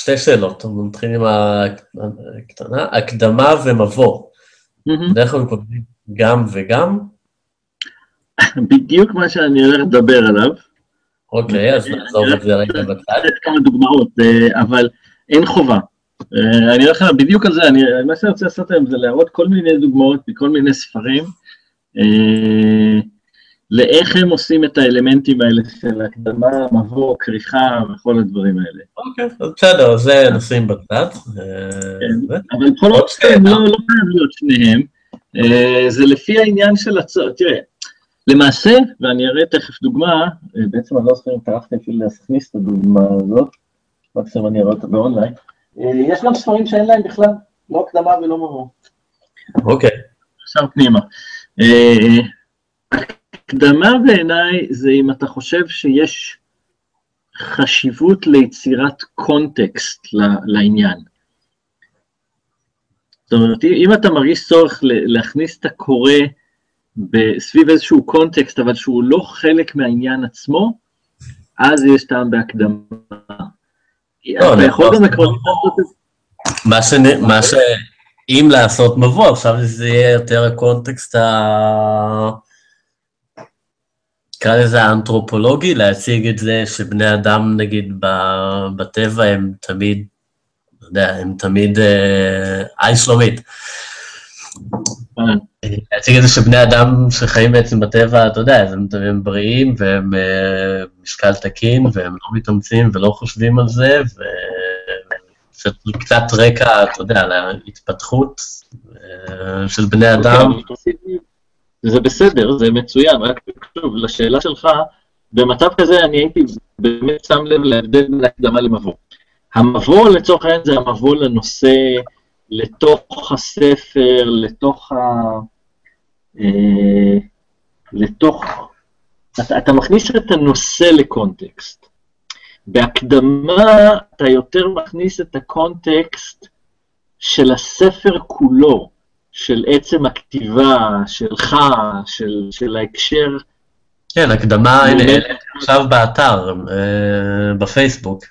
שתי שאלות, נתחיל עם הקטנה, הקדמה ומבוא. בדרך כלל כותבים גם וגם? בדיוק מה שאני הולך לדבר עליו. אוקיי, אז נעזוב את זה רגע בצד. כמה דוגמאות, אבל אין חובה. אני הולך בדיוק על זה, מה שאני רוצה לעשות היום זה להראות כל מיני דוגמאות מכל מיני ספרים, לאיך הם עושים את האלמנטים האלה של הקדמה, מבוא, כריכה וכל הדברים האלה. אוקיי, אז בסדר, זה נשים בצד. אבל בכל אופן לא חייב להיות שניהם, זה לפי העניין של תראה, למעשה, ואני אראה תכף דוגמה, בעצם אני לא זוכר אם טרחתי אפילו להכניס את הדוגמה הזאת, מקסימום אני אראה אותה באונליין, יש גם ספרים שאין להם בכלל, לא הקדמה ולא מבוא. אוקיי. עכשיו פנימה. הקדמה בעיניי זה אם אתה חושב שיש חשיבות ליצירת קונטקסט לעניין. זאת אומרת, אם אתה מרגיש צורך להכניס את הקורא סביב איזשהו קונטקסט, אבל שהוא לא חלק מהעניין עצמו, אז יש טעם בהקדמה. אתה יכול גם לקרוא לעשות את זה. אם לעשות מבוא, עכשיו זה יהיה יותר הקונטקסט נקרא לזה האנתרופולוגי, להציג את זה שבני אדם, נגיד, בטבע הם תמיד, לא יודע, הם תמיד, שלומית. להציג את זה שבני אדם שחיים בעצם בטבע, אתה יודע, הם בריאים, והם משקל תקין, והם לא מתאמצים ולא חושבים על זה, וקצת רקע, אתה יודע, להתפתחות של בני אדם. זה בסדר, זה מצוין, רק שוב, לשאלה שלך, במצב כזה אני הייתי באמת שם לב להבדל בין הקדמה למבוא. המבוא לצורך העניין זה המבוא לנושא, לתוך הספר, אתה מכניס את הנושא לקונטקסט. בהקדמה אתה יותר מכניס את הקונטקסט של הספר כולו, של עצם הכתיבה, שלך, של ההקשר. כן, הקדמה, הנה, עכשיו באתר, בפייסבוק.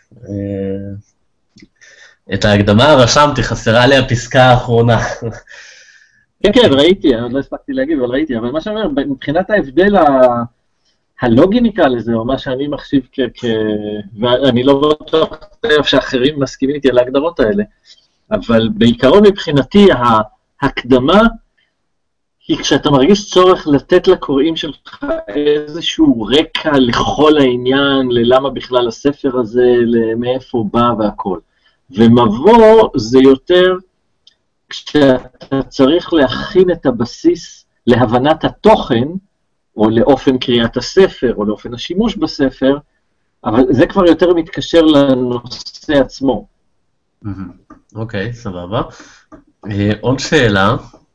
את ההקדמה רשמתי, חסרה לי הפסקה האחרונה. כן, כן, ראיתי, אני לא הספקתי להגיד, אבל ראיתי, אבל מה שאומר, מבחינת ההבדל הלוגי נקרא לזה, או מה שאני מחשיב ואני לא בטוח שאחרים מסכימים איתי על ההגדרות האלה, אבל בעיקרון מבחינתי ההקדמה היא כשאתה מרגיש צורך לתת לקוראים שלך איזשהו רקע לכל העניין, ללמה בכלל הספר הזה, מאיפה הוא בא והכל. ומבוא זה יותר כשאתה צריך להכין את הבסיס להבנת התוכן, או לאופן קריאת הספר, או לאופן השימוש בספר, אבל זה כבר יותר מתקשר לנושא עצמו. אוקיי, סבבה. עוד שאלה.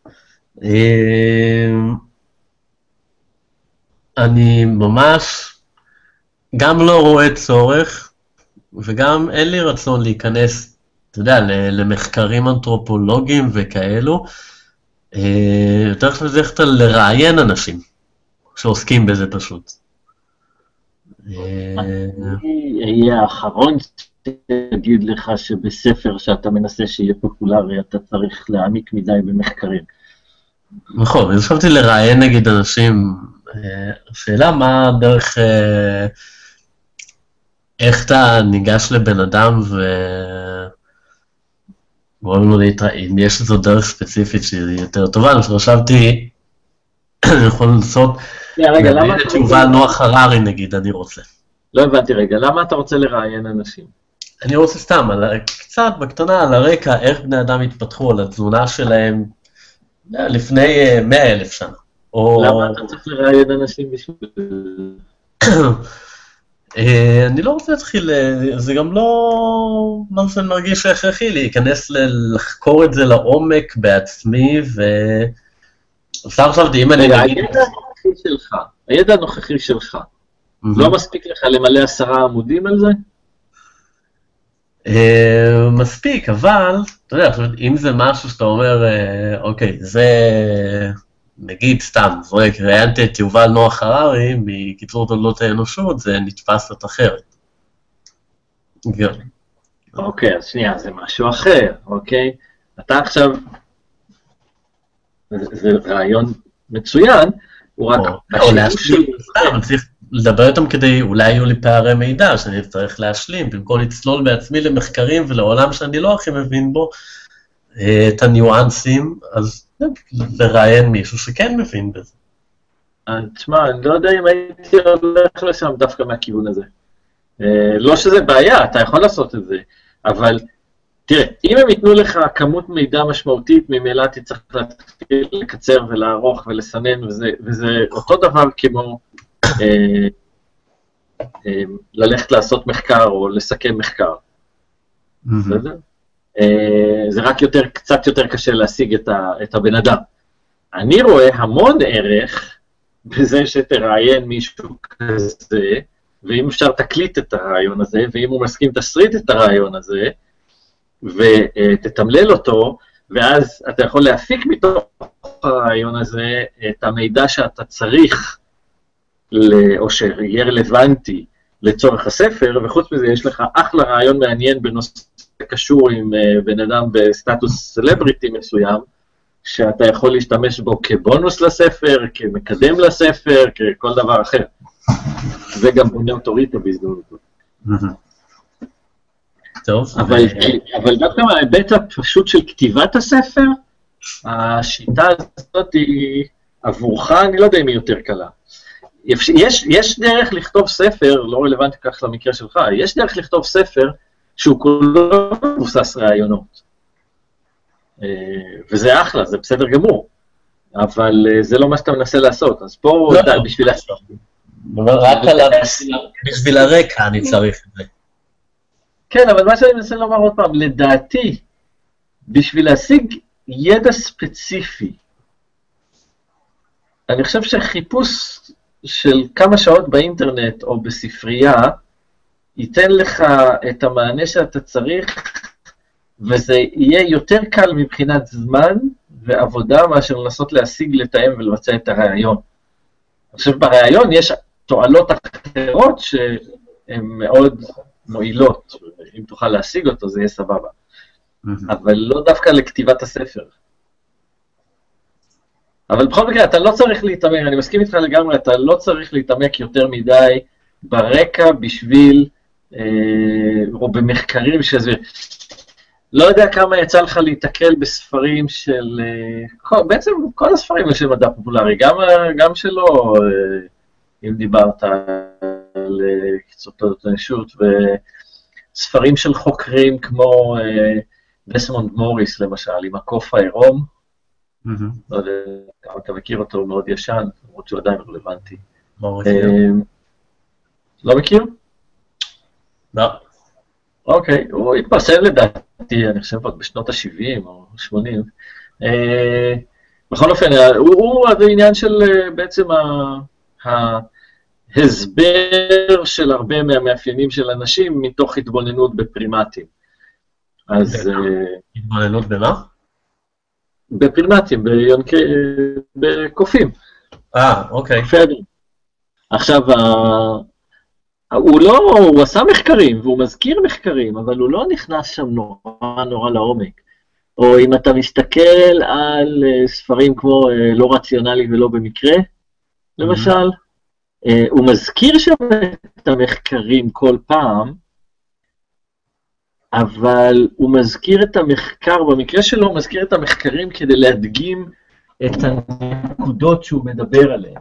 אני ממש גם לא רואה צורך, וגם אין לי רצון להיכנס, אתה יודע, למחקרים אנתרופולוגיים וכאלו, יותר חשוב זה איך לראיין אנשים שעוסקים בזה פשוט. אני אהיה האחרון שתגיד לך שבספר שאתה מנסה שיהיה פופולרי, אתה צריך להעמיק מדי במחקרים. נכון, אני חשבתי לראיין נגיד אנשים, השאלה מה דרך, איך אתה ניגש לבן אדם ואומרים לו אם יש איזו דרך ספציפית שהיא יותר טובה, אני חשבתי, אני יכול לנסות, להבין את יובל נוח הררי נגיד, אני רוצה. לא הבנתי רגע, למה אתה רוצה לראיין אנשים? אני רוצה סתם, קצת בקטנה על הרקע, איך בני אדם התפתחו, על התזונה שלהם, לפני 100,000 שנה. למה אתה צריך לראיין אנשים בשביל... אני לא רוצה להתחיל, זה גם לא מה שאני מרגיש הכרחי, להיכנס לחקור את זה לעומק בעצמי, ואפשר עכשיו, אם אני... הידע הנוכחי שלך, לא מספיק לך למלא 10 עמודים על זה? מספיק, אבל, אתה יודע, אם זה משהו שאתה אומר, אוקיי, זה, נגיד סתם, ראיינתי את יובל נוח הררי, מקיצור תולדות האנושות, זה נתפס את אחרת. אוקיי, אז שנייה, זה משהו אחר, אוקיי? אתה עכשיו, זה רעיון מצוין, הוא רק או להשלים, אבל צריך לדבר איתם כדי, אולי יהיו לי פערי מידע שאני צריך להשלים, במקום לצלול בעצמי למחקרים ולעולם שאני לא הכי מבין בו, את הניואנסים, אז לראיין מישהו שכן מבין בזה. תשמע, אני לא יודע אם הייתי הולך לשם דווקא מהכיוון הזה. לא שזה בעיה, אתה יכול לעשות את זה, אבל תראה, אם הם ייתנו לך כמות מידע משמעותית, ממילא תצטרך להתחיל לקצר ולערוך ולסנן, וזה אותו דבר כמו ללכת לעשות מחקר או לסכם מחקר. בסדר? זה רק קצת יותר קשה להשיג את הבן אדם. אני רואה המון ערך בזה שתראיין מישהו כזה, ואם אפשר תקליט את הרעיון הזה, ואם הוא מסכים תסריט את הרעיון הזה, ותתמלל אותו, ואז אתה יכול להפיק מתוך הרעיון הזה את המידע שאתה צריך, או שיהיה רלוונטי לצורך הספר, וחוץ מזה יש לך אחלה רעיון מעניין בנושא קשור עם בן אדם בסטטוס סלבריטי מסוים, שאתה יכול להשתמש בו כבונוס לספר, כמקדם לספר, ככל דבר אחר. זה גם בונה אוטוריטה בהזדמנות. טוב. אבל דווקא מההיבט הפשוט של כתיבת הספר, השיטה הזאת היא עבורך, אני לא יודע אם היא יותר קלה. יש דרך לכתוב ספר, לא רלוונטי כך למקרה שלך, יש דרך לכתוב ספר שהוא כולו מבוסס רעיונות. וזה אחלה, זה בסדר גמור, אבל זה לא מה שאתה מנסה לעשות, אז פה בשביל לעשות. רק בשביל הרקע אני צריך את זה. כן, אבל מה שאני מנסה לומר עוד פעם, לדעתי, בשביל להשיג ידע ספציפי, אני חושב שחיפוש של כמה שעות באינטרנט או בספרייה, ייתן לך את המענה שאתה צריך, וזה יהיה יותר קל מבחינת זמן ועבודה, מאשר לנסות להשיג, לתאם ולבצע את הרעיון. אני חושב ברעיון יש תועלות אחרות שהן מאוד מועילות, אם תוכל להשיג אותו זה יהיה סבבה, אבל לא דווקא לכתיבת הספר. אבל בכל מקרה, אתה לא צריך להתעמק, אני מסכים איתך לגמרי, אתה לא צריך להתעמק יותר מדי ברקע בשביל, או במחקרים שזה, לא יודע כמה יצא לך להתקל בספרים של, בעצם כל הספרים של מדע פופולרי, גם שלא, אם דיברת על קצותות נשות, וספרים של חוקרים כמו דסמונד מוריס למשל, עם הקוף העירום, לא יודע, אתה מכיר אותו, הוא מאוד ישן, למרות שהוא עדיין רלוונטי. לא מכיר? לא. אוקיי, הוא התפרסם לדעתי, אני חושב עוד בשנות ה-70 או ה-80. בכל אופן, הוא העניין של בעצם ההסבר של הרבה מהמאפיינים של אנשים מתוך התבוננות בפרימטים. אז... התבוננות במה? בפרימטים, בקופים. אוקיי. עכשיו, הוא עשה מחקרים, והוא מזכיר מחקרים, אבל הוא לא נכנס שם נורא לעומק. או אם אתה מסתכל על ספרים כמו לא רציונלי ולא במקרה, למשל, הוא מזכיר שם את המחקרים כל פעם, אבל הוא מזכיר את המחקר, במקרה שלו הוא מזכיר את המחקרים כדי להדגים את הנקודות שהוא מדבר עליהן.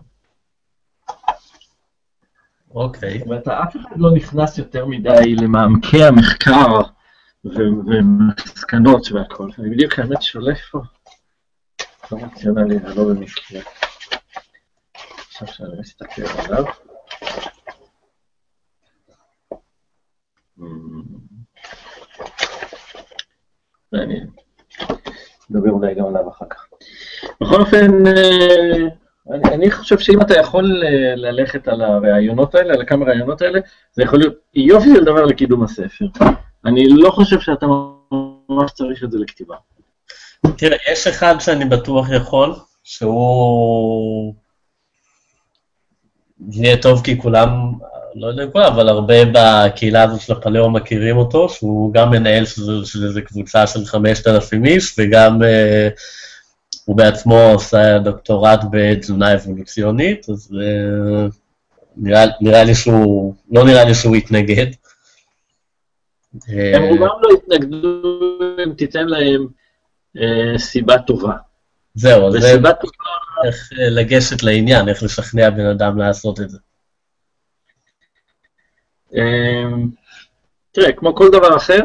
אוקיי. זאת אומרת, אף אחד לא נכנס יותר מדי למעמקי המחקר ומסקנות והכל. אני בדיוק האמת שולף פה. לא רציונלי ולא במקרה. עכשיו שאני מסתכל עליו. אני אדבר אולי גם עליו אחר כך. בכל אופן, אני חושב שאם אתה יכול ללכת על הרעיונות האלה, על כמה רעיונות האלה, זה יכול להיות יופי של דבר לקידום הספר. אני לא חושב שאתה ממש צריך את זה לכתיבה. תראה, יש אחד שאני בטוח יכול, שהוא יהיה טוב כי כולם לא יודע כולם, אבל הרבה בקהילה הזאת של הפלאו מכירים אותו, שהוא גם מנהל של איזו קבוצה של 5,000 איש, וגם הוא בעצמו עושה דוקטורט בתזונה אבולוציונית, אז נראה לי שהוא, לא נראה לי שהוא יתנגד. הם רובם לא יתנגדו אם תיתן להם סיבה טובה. זהו, זה איך לגשת לעניין, איך לשכנע בן אדם לעשות את זה. תראה, כמו כל דבר אחר,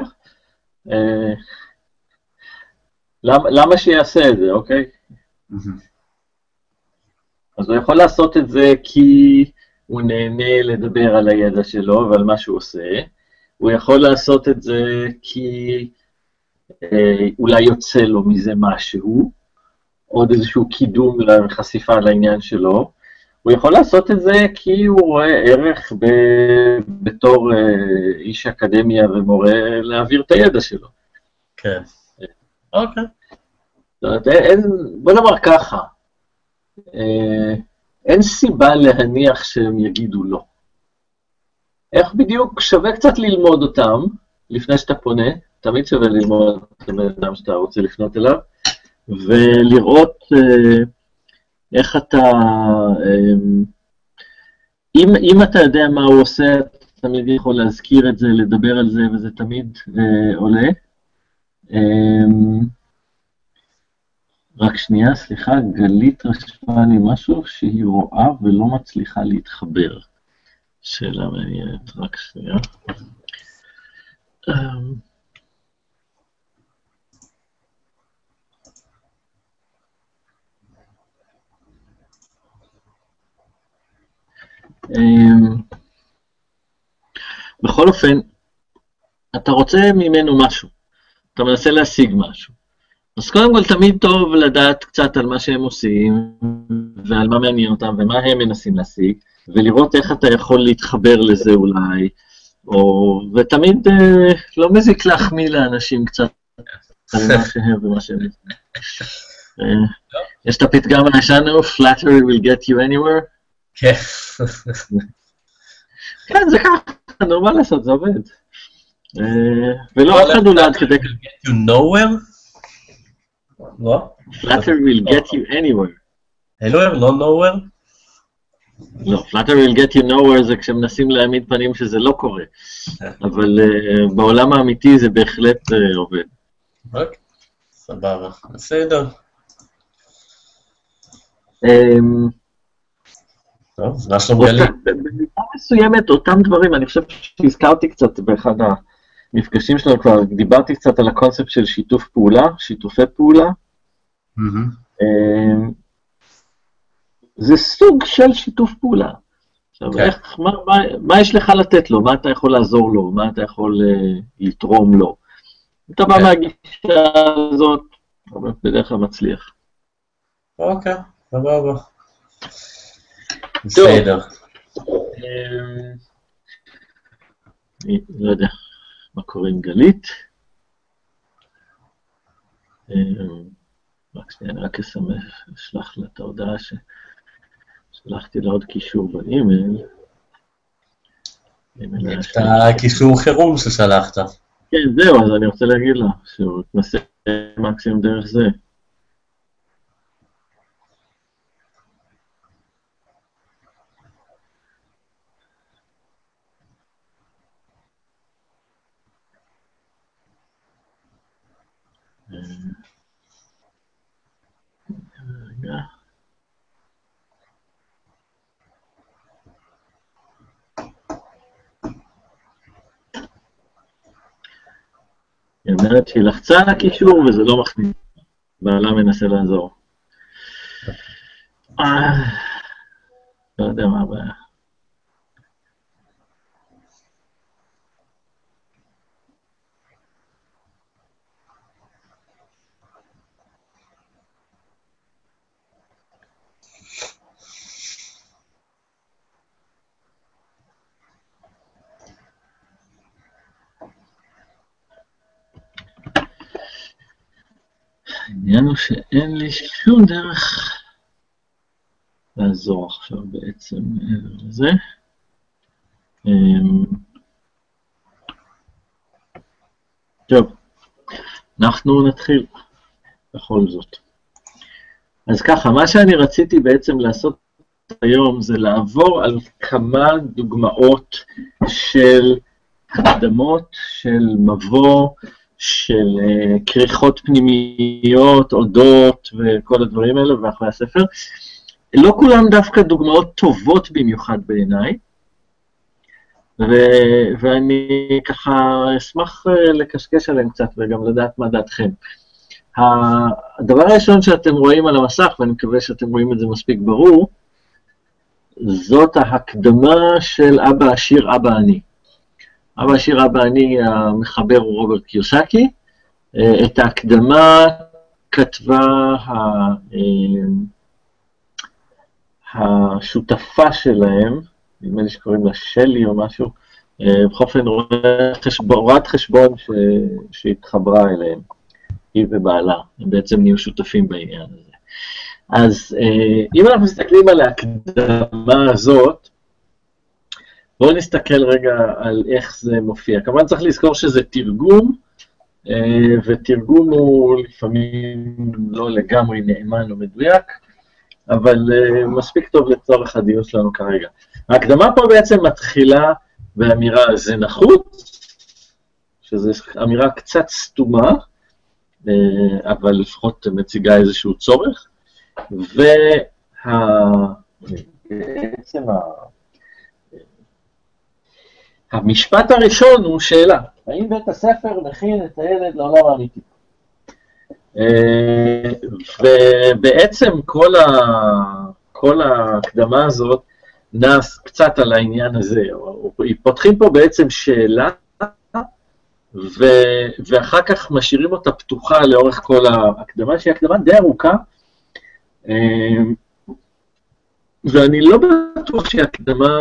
למה שיעשה את זה, אוקיי? אז הוא יכול לעשות את זה כי הוא נהנה לדבר על הידע שלו ועל מה שהוא עושה, הוא יכול לעשות את זה כי אולי יוצא לו מזה משהו, עוד איזשהו קידום לחשיפה לעניין שלו, הוא יכול לעשות את זה כי הוא רואה ערך בתור איש אקדמיה ומורה להעביר את הידע שלו. כן. אוקיי. בוא נאמר ככה, אין סיבה להניח שהם יגידו לא. איך בדיוק שווה קצת ללמוד אותם לפני שאתה פונה, תמיד שווה ללמוד את האדם שאתה רוצה לפנות אליו, ולראות איך אתה, אם אתה יודע מה הוא עושה, אתה תמיד יכול להזכיר את זה, לדבר על זה, וזה תמיד עולה. רק שנייה, סליחה, גלית רשמה לי משהו שהיא רואה ולא מצליחה להתחבר. שאלה מעניינת, רק שנייה. בכל אופן, אתה רוצה ממנו משהו, אתה מנסה להשיג משהו. אז קודם כל תמיד טוב לדעת קצת על מה שהם עושים, ועל מה מעניין אותם, ומה הם מנסים להשיג, ולראות איך אתה יכול להתחבר לזה אולי, ותמיד לא מזיק להחמיא לאנשים קצת על מה שהם ומה שהם. יש את הפתגם הישנו, flattery will get you anywhere. כן. כן, זה ככה, נו, מה לעשות, זה עובד. ולא, אף אחד נולד כדי... get you nowhere? לא? flattery will get you anywhere. anywhere, לא nowhere? לא, flattery will get you nowhere זה כשמנסים להעמיד פנים שזה לא קורה. אבל בעולם האמיתי זה בהחלט עובד. אוקיי, סבבה, בסדר. טוב, מה שלום גלי? במידה מסוימת, אותם דברים, אני חושב שהזכרתי קצת באחד המפגשים שלנו כבר, דיברתי קצת על הקונספט של שיתוף פעולה, שיתופי פעולה. זה סוג של שיתוף פעולה. עכשיו, מה יש לך לתת לו? מה אתה יכול לעזור לו? מה אתה יכול לתרום לו? אתה בא מהגישה הזאת, בדרך כלל מצליח. אוקיי, סבבה. בסדר. לא יודע מה קורה עם גלית. רק שנייה, אני רק אשלח לה את ההודעה ששלחתי לה עוד קישור באימייל. את הקישור חירום ששלחת. כן, זהו, אז אני רוצה להגיד לה שהוא תנסה מקסימום דרך זה. רגע. היא אומרת שהיא לחצה על הקישור וזה לא מכניס. בעלה מנסה לעזור. לא יודע מה הבעיה. העניין הוא שאין לי שום דרך לעזור עכשיו בעצם מעבר לזה. טוב, אנחנו נתחיל בכל זאת. אז ככה, מה שאני רציתי בעצם לעשות היום זה לעבור על כמה דוגמאות של הקדמות, של מבוא, של כריכות פנימיות, עודות וכל הדברים האלה ואחרי הספר. לא כולם דווקא דוגמאות טובות במיוחד בעיניי, ואני ככה אשמח לקשקש עליהם קצת וגם לדעת מה דעתכם. הדבר הראשון שאתם רואים על המסך, ואני מקווה שאתם רואים את זה מספיק ברור, זאת ההקדמה של אבא עשיר אבא עני. אבא עשיר אבא עני, המחבר הוא רוברט קיוסקי. את ההקדמה כתבה השותפה שלהם, נדמה לי שקוראים לה שלי או משהו, בכל אופן רואת חשבון שהתחברה אליהם, היא ובעלה, הם בעצם נהיו שותפים בעניין הזה. אז אם אנחנו מסתכלים על ההקדמה הזאת, בואו נסתכל רגע על איך זה מופיע. כמובן צריך לזכור שזה תרגום, ותרגום הוא לפעמים לא לגמרי נאמן או מדויק, אבל מספיק טוב לצורך הדיון שלנו כרגע. ההקדמה פה בעצם מתחילה באמירה זה נחוץ, שזו אמירה קצת סתומה, אבל לפחות מציגה איזשהו צורך, בעצם המשפט הראשון הוא שאלה, האם בית הספר מכין את הילד לעולם האמיתי? ובעצם כל ההקדמה הזאת נס קצת על העניין הזה, פותחים פה בעצם שאלה, ואחר כך משאירים אותה פתוחה לאורך כל ההקדמה, שהיא הקדמה די ארוכה, ואני לא בטוח שהיא הקדמה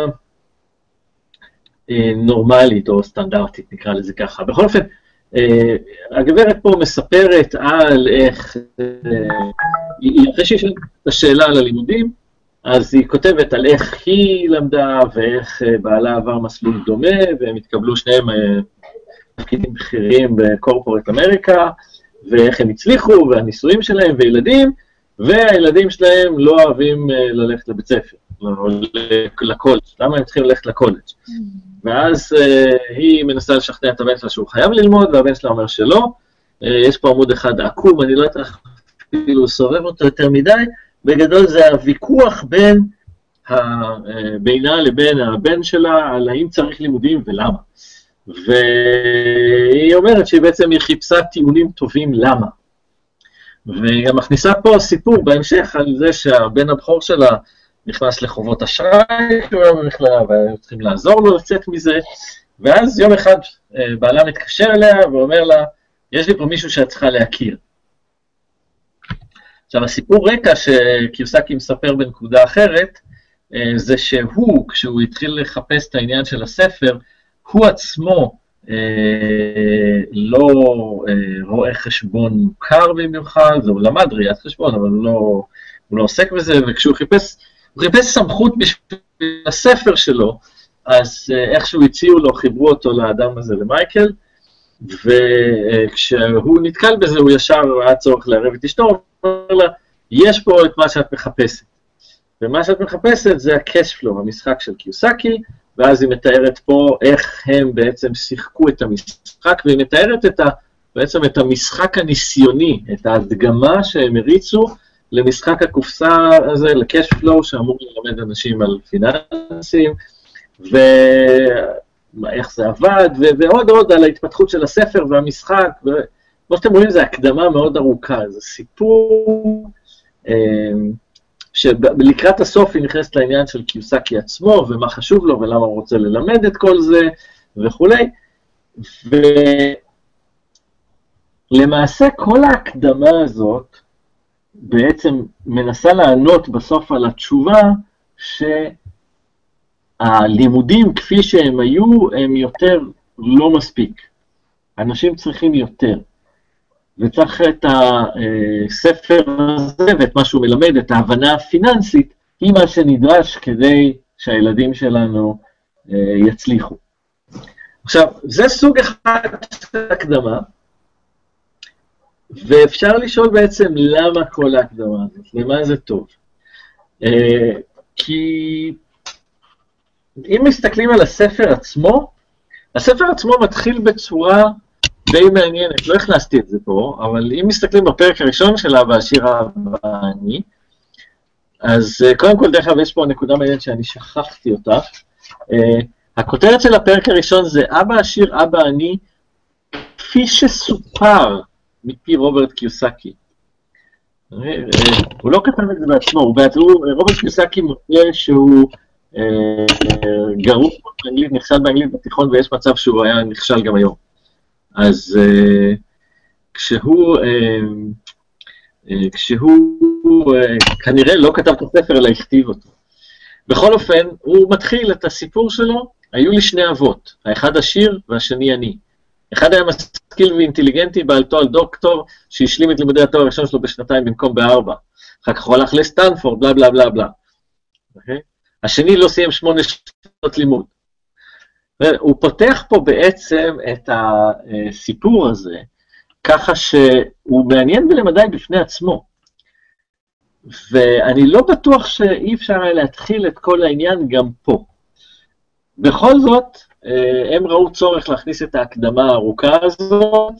נורמלית או סטנדרטית, נקרא לזה ככה. בכל אופן, הגברת פה מספרת על איך, אחרי שיש את השאלה על הלימודים, אז היא כותבת על איך היא למדה ואיך בעלה עבר מסלול דומה, והם התקבלו שניהם תפקידים בכירים בקורפורט אמריקה, ואיך הם הצליחו, והניסויים שלהם וילדים, והילדים שלהם לא אוהבים ללכת לבית ספר, לקולג'. למה הם צריכים ללכת לקולג'? ואז היא מנסה לשכנע את הבן שלה שהוא חייב ללמוד, והבן שלה אומר שלא. יש פה עמוד אחד עקום, אני לא יודעת אפילו לסובב אותו יותר מדי. בגדול זה הוויכוח בינה לבין הבן שלה על האם צריך לימודים ולמה. והיא אומרת שהיא בעצם חיפשה טיעונים טובים למה. והיא גם מכניסה פה סיפור בהמשך על זה שהבן הבכור שלה נכנס לחובות אשראי, שהוא היה במכללה, והיו צריכים לעזור לו לצאת מזה, ואז יום אחד בעלה מתקשר אליה ואומר לה, יש לי פה מישהו שאת צריכה להכיר. עכשיו, הסיפור רקע שקיוסקי מספר בנקודה אחרת, זה שהוא, כשהוא התחיל לחפש את העניין של הספר, הוא עצמו לא רואה חשבון מוכר במיוחד, הוא למד ראיית חשבון, אבל הוא לא עוסק בזה, וכשהוא חיפש סמכות בשביל הספר שלו, אז איכשהו הציעו לו, חיברו אותו לאדם הזה, למייקל, וכשהוא נתקל בזה, הוא ישר היה צורך לערב את אשתו, הוא אומר לה, יש פה את מה שאת מחפשת. ומה שאת מחפשת זה ה-cash flow, המשחק של קיוסקי, ואז היא מתארת פה איך הם בעצם שיחקו את המשחק, והיא מתארת בעצם את המשחק הניסיוני, את ההדגמה שהם הריצו למשחק הקופסה הזה, ל-cash flow, שאמור ללמד אנשים על פיננסים, ואיך זה עבד, ועוד על ההתפתחות של הספר והמשחק, וכמו שאתם רואים, זה הקדמה מאוד ארוכה, זה סיפור שלקראת הסוף היא נכנסת לעניין של קיוסקי עצמו, ומה חשוב לו, ולמה הוא רוצה ללמד את כל זה, וכולי. ולמעשה כל ההקדמה הזאת בעצם מנסה לענות בסוף על התשובה שהלימודים כפי שהם היו, הם יותר לא מספיק. אנשים צריכים יותר. וצריך את הספר הזה ואת מה שהוא מלמד, את ההבנה הפיננסית, היא מה שנדרש כדי שהילדים שלנו יצליחו. עכשיו, זה סוג אחד של הקדמה, ואפשר לשאול בעצם למה כל ההקדמה הזאת, למה זה טוב. כי אם מסתכלים על הספר עצמו, הספר עצמו מתחיל בצורה די מעניינת, לא הכנסתי את זה פה, אבל אם מסתכלים בפרק הראשון שלה, והשיר הבאני, אז קודם כל דרך אגב יש פה נקודה מעניינת שאני שכחתי אותה, הכותרת של הפרק הראשון זה אבא עשיר, אבא אני, כפי שסופר מפי רוברט קיוסקי. הוא לא כתב את זה בעצמו, רוברט קיוסקי מראה שהוא גרוע באנגלית, נכשל באנגלית בתיכון, ויש מצב שהוא היה נכשל גם היום. אז כשהוא כנראה לא כתב את הספר, אלא הכתיב אותו. בכל אופן, הוא מתחיל את הסיפור שלו, היו לי שני אבות, האחד עשיר והשני עני. אחד היה משכיל ואינטליגנטי, בעל תואר דוקטור, שהשלים את לימודי התואר הראשון שלו בשנתיים במקום ב4. אחר כך הוא הלך לסטנפורד, בלה בלה בלה בלה. השני לא סיים 8 שנות לימוד. הוא פותח פה בעצם את הסיפור הזה, ככה שהוא מעניין בלמדי בפני עצמו. ואני לא בטוח שאי אפשר להכיל את כל העניין גם פה. בכל זאת, הם ראו צורך להכניס את ההקדמה הארוכה הזאת,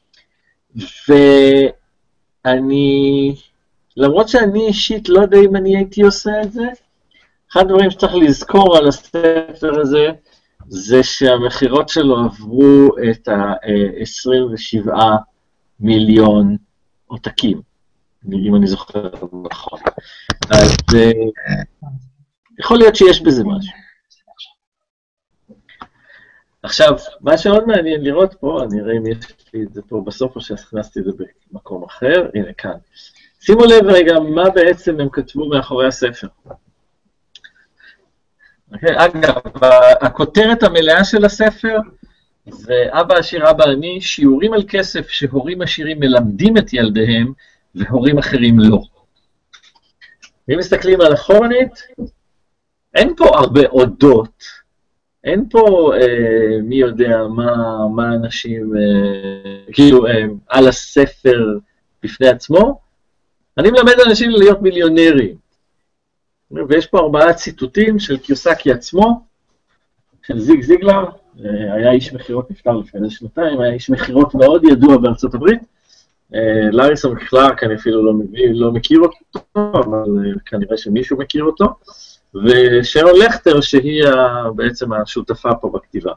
ואני, למרות שאני אישית לא יודע אם אני הייתי עושה את זה, אחד הדברים שצריך לזכור על הספר הזה, זה שהמחירות שלו עברו את ה-27 מיליון עותקים, אם אני זוכר נכון. אז יכול להיות שיש בזה משהו. עכשיו, מה שעוד מעניין לראות פה, אני אראה אם יש לי את זה פה בסוף, או שהכנסתי את זה במקום אחר, הנה כאן. שימו לב רגע מה בעצם הם כתבו מאחורי הספר. אגב, הכותרת המלאה של הספר, זה אבא עשיר, אבא אני, שיעורים על כסף שהורים עשירים מלמדים את ילדיהם, והורים אחרים לא. אם מסתכלים על אחורנית, אין פה הרבה עודות, אין פה מי יודע מה אנשים, כאילו על הספר בפני עצמו, אני מלמד אנשים להיות מיליונרים. ויש פה 4 ציטוטים של קיוסקי עצמו, של זיג זיגלר, היה איש מחירות נפטר לפני 2 שנתיים, היה איש מחירות מאוד ידוע בארצות הברית, לארי קלארק אני אפילו לא מכיר אותו, אבל כנראה שמישהו מכיר אותו, ושרון לכטר שהיא בעצם השותפה פה בכתיבה.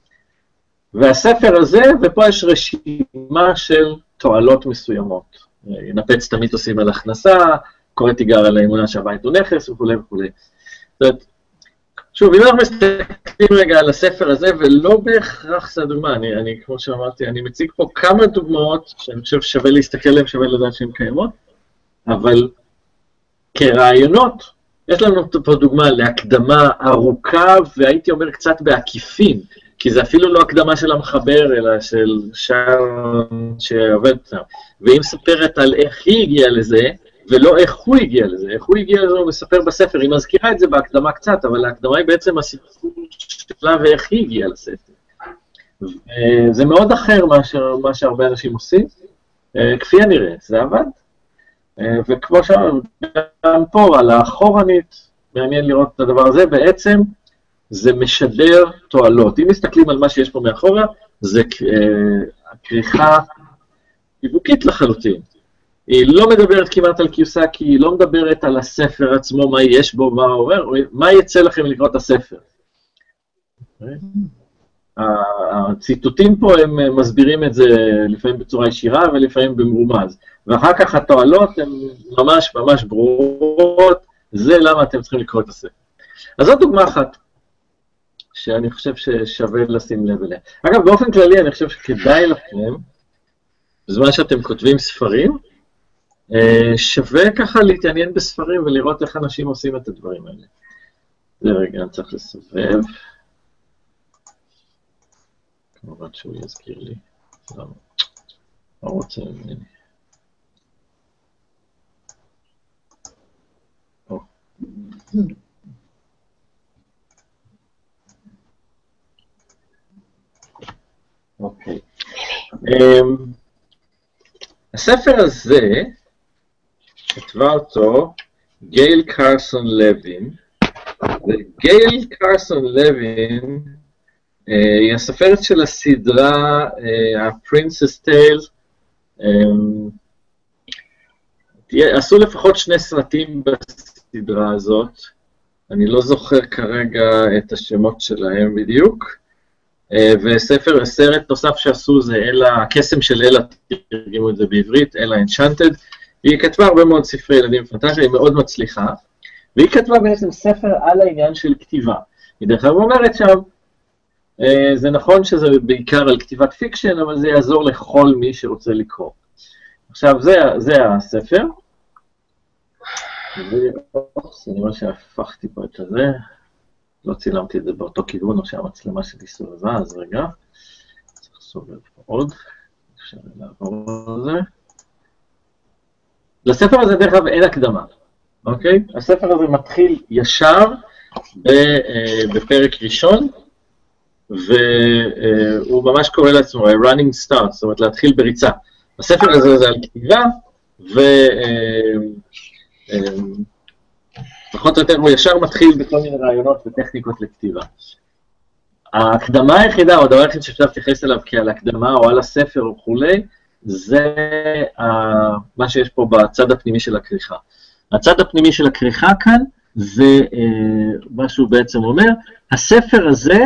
והספר הזה, ופה יש רשימה של תועלות מסוימות, ינפץ תמיד עושים על הכנסה, קורא תיגר על האמונה שהבית הוא נכס וכו' וכו'. זאת אומרת, שוב, אם אנחנו מסתכלים רגע על הספר הזה, ולא בהכרח זה הדוגמה, אני כמו שאמרתי, אני מציג פה כמה דוגמאות שאני חושב שווה להסתכל עליהן, שווה לדעת שהן קיימות, אבל כרעיונות, יש לנו פה דוגמה להקדמה ארוכה, והייתי אומר קצת בעקיפין, כי זה אפילו לא הקדמה של המחבר, אלא של שרון שעובד שם, והיא מספרת על איך היא הגיעה לזה, ולא איך הוא הגיע לזה. איך הוא הגיע לזה הוא מספר בספר, היא מזכירה את זה בהקדמה קצת, אבל ההקדמה היא בעצם הסיפור שלה ואיך היא הגיעה לספר. זה מאוד אחר מה שהרבה אנשים עושים, כפי הנראה, זה עבד. וכמו שאמרנו, גם פה על האחורנית, מעניין לראות את הדבר הזה, בעצם זה משדר תועלות. אם מסתכלים על מה שיש פה מאחורה, זה כריכה עיווקית לחלוטין. היא לא מדברת כמעט על קיוסקי, היא לא מדברת על הספר עצמו, מה יש בו, מה הוא אומר, מה יצא לכם לקרוא את הספר. הציטוטים פה הם מסבירים את זה לפעמים בצורה ישירה ולפעמים במרומז, ואחר כך התועלות הן ממש ממש ברורות, זה למה אתם צריכים לקרוא את הספר. אז זאת דוגמה אחת, שאני חושב ששווה לשים לב אליה. אגב, באופן כללי אני חושב שכדאי לכם, בזמן שאתם כותבים ספרים, שווה ככה להתעניין בספרים ולראות איך אנשים עושים את הדברים האלה. זה רגע, אני צריך לסובב. כמובן שהוא יזכיר לי. לא רוצה ממני. אוקיי. הספר הזה, כתבה אותו גייל קרסון לוין, וגייל קרסון לוין היא הסופרת של הסדרה ה-Princess Tale. עשו לפחות 2 סרטים בסדרה הזאת, אני לא זוכר כרגע את השמות שלהם בדיוק, וסרט נוסף שעשו זה הקסם של אלה, תרגמו את זה בעברית, אלה אנצ'נטד. היא כתבה הרבה מאוד ספרי ילדים פנטזיה, היא מאוד מצליחה, והיא כתבה בעצם ספר על העניין של כתיבה. היא דרך כלל אומרת שם, זה נכון שזה בעיקר על כתיבת פיקשן, אבל זה יעזור לכל מי שרוצה לקרוא. עכשיו, זה הספר. אני רואה שהפכתי פה את זה, לא צילמתי את זה באותו כיוון, או שהמצלמה שלי סובבה, אז רגע, צריך לסובב פה עוד, אפשר לעבור על זה. לספר הזה דרך כלל אין הקדמה, אוקיי? הספר הזה מתחיל ישר בפרק ראשון, והוא ממש קורא לעצמו, running start, זאת אומרת להתחיל בריצה. הספר הזה זה על כתיבה, פחות או יותר הוא ישר מתחיל בכל מיני רעיונות וטכניקות לכתיבה. ההקדמה היחידה, או הדבר היחיד שאפשר להתייחס אליו כעל הקדמה או על הספר וכולי, זה מה שיש פה בצד הפנימי של הכריכה. הצד הפנימי של הכריכה כאן, זה מה שהוא בעצם אומר, הספר הזה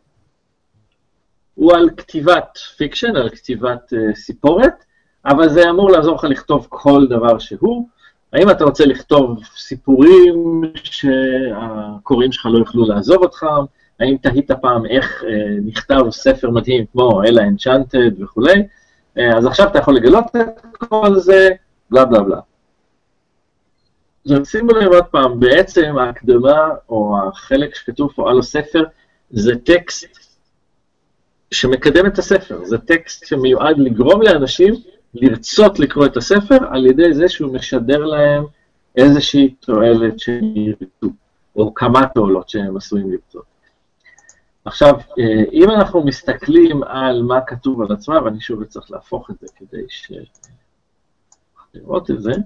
הוא על כתיבת פיקשן, על כתיבת סיפורת, אבל זה אמור לעזור לך לכתוב כל דבר שהוא. האם אתה רוצה לכתוב סיפורים שהקוראים שלך לא יוכלו לעזוב אותך? האם תהית פעם איך נכתב ספר מדהים כמו אלה אנצ'נטד וכולי? אז עכשיו אתה יכול לגלות את כל זה, בלה בלה בלה. שימו לב עוד פעם, בעצם ההקדמה או החלק שכתוב פה על הספר, זה טקסט שמקדם את הספר, זה טקסט שמיועד לגרום לאנשים לרצות לקרוא את הספר על ידי זה שהוא משדר להם איזושהי תועלת שהם ירצו, או כמה תועלות שהם עשויים לרצות. עכשיו, אם אנחנו מסתכלים על מה כתוב על עצמה, ואני שוב צריך להפוך את זה כדי לראות את זה,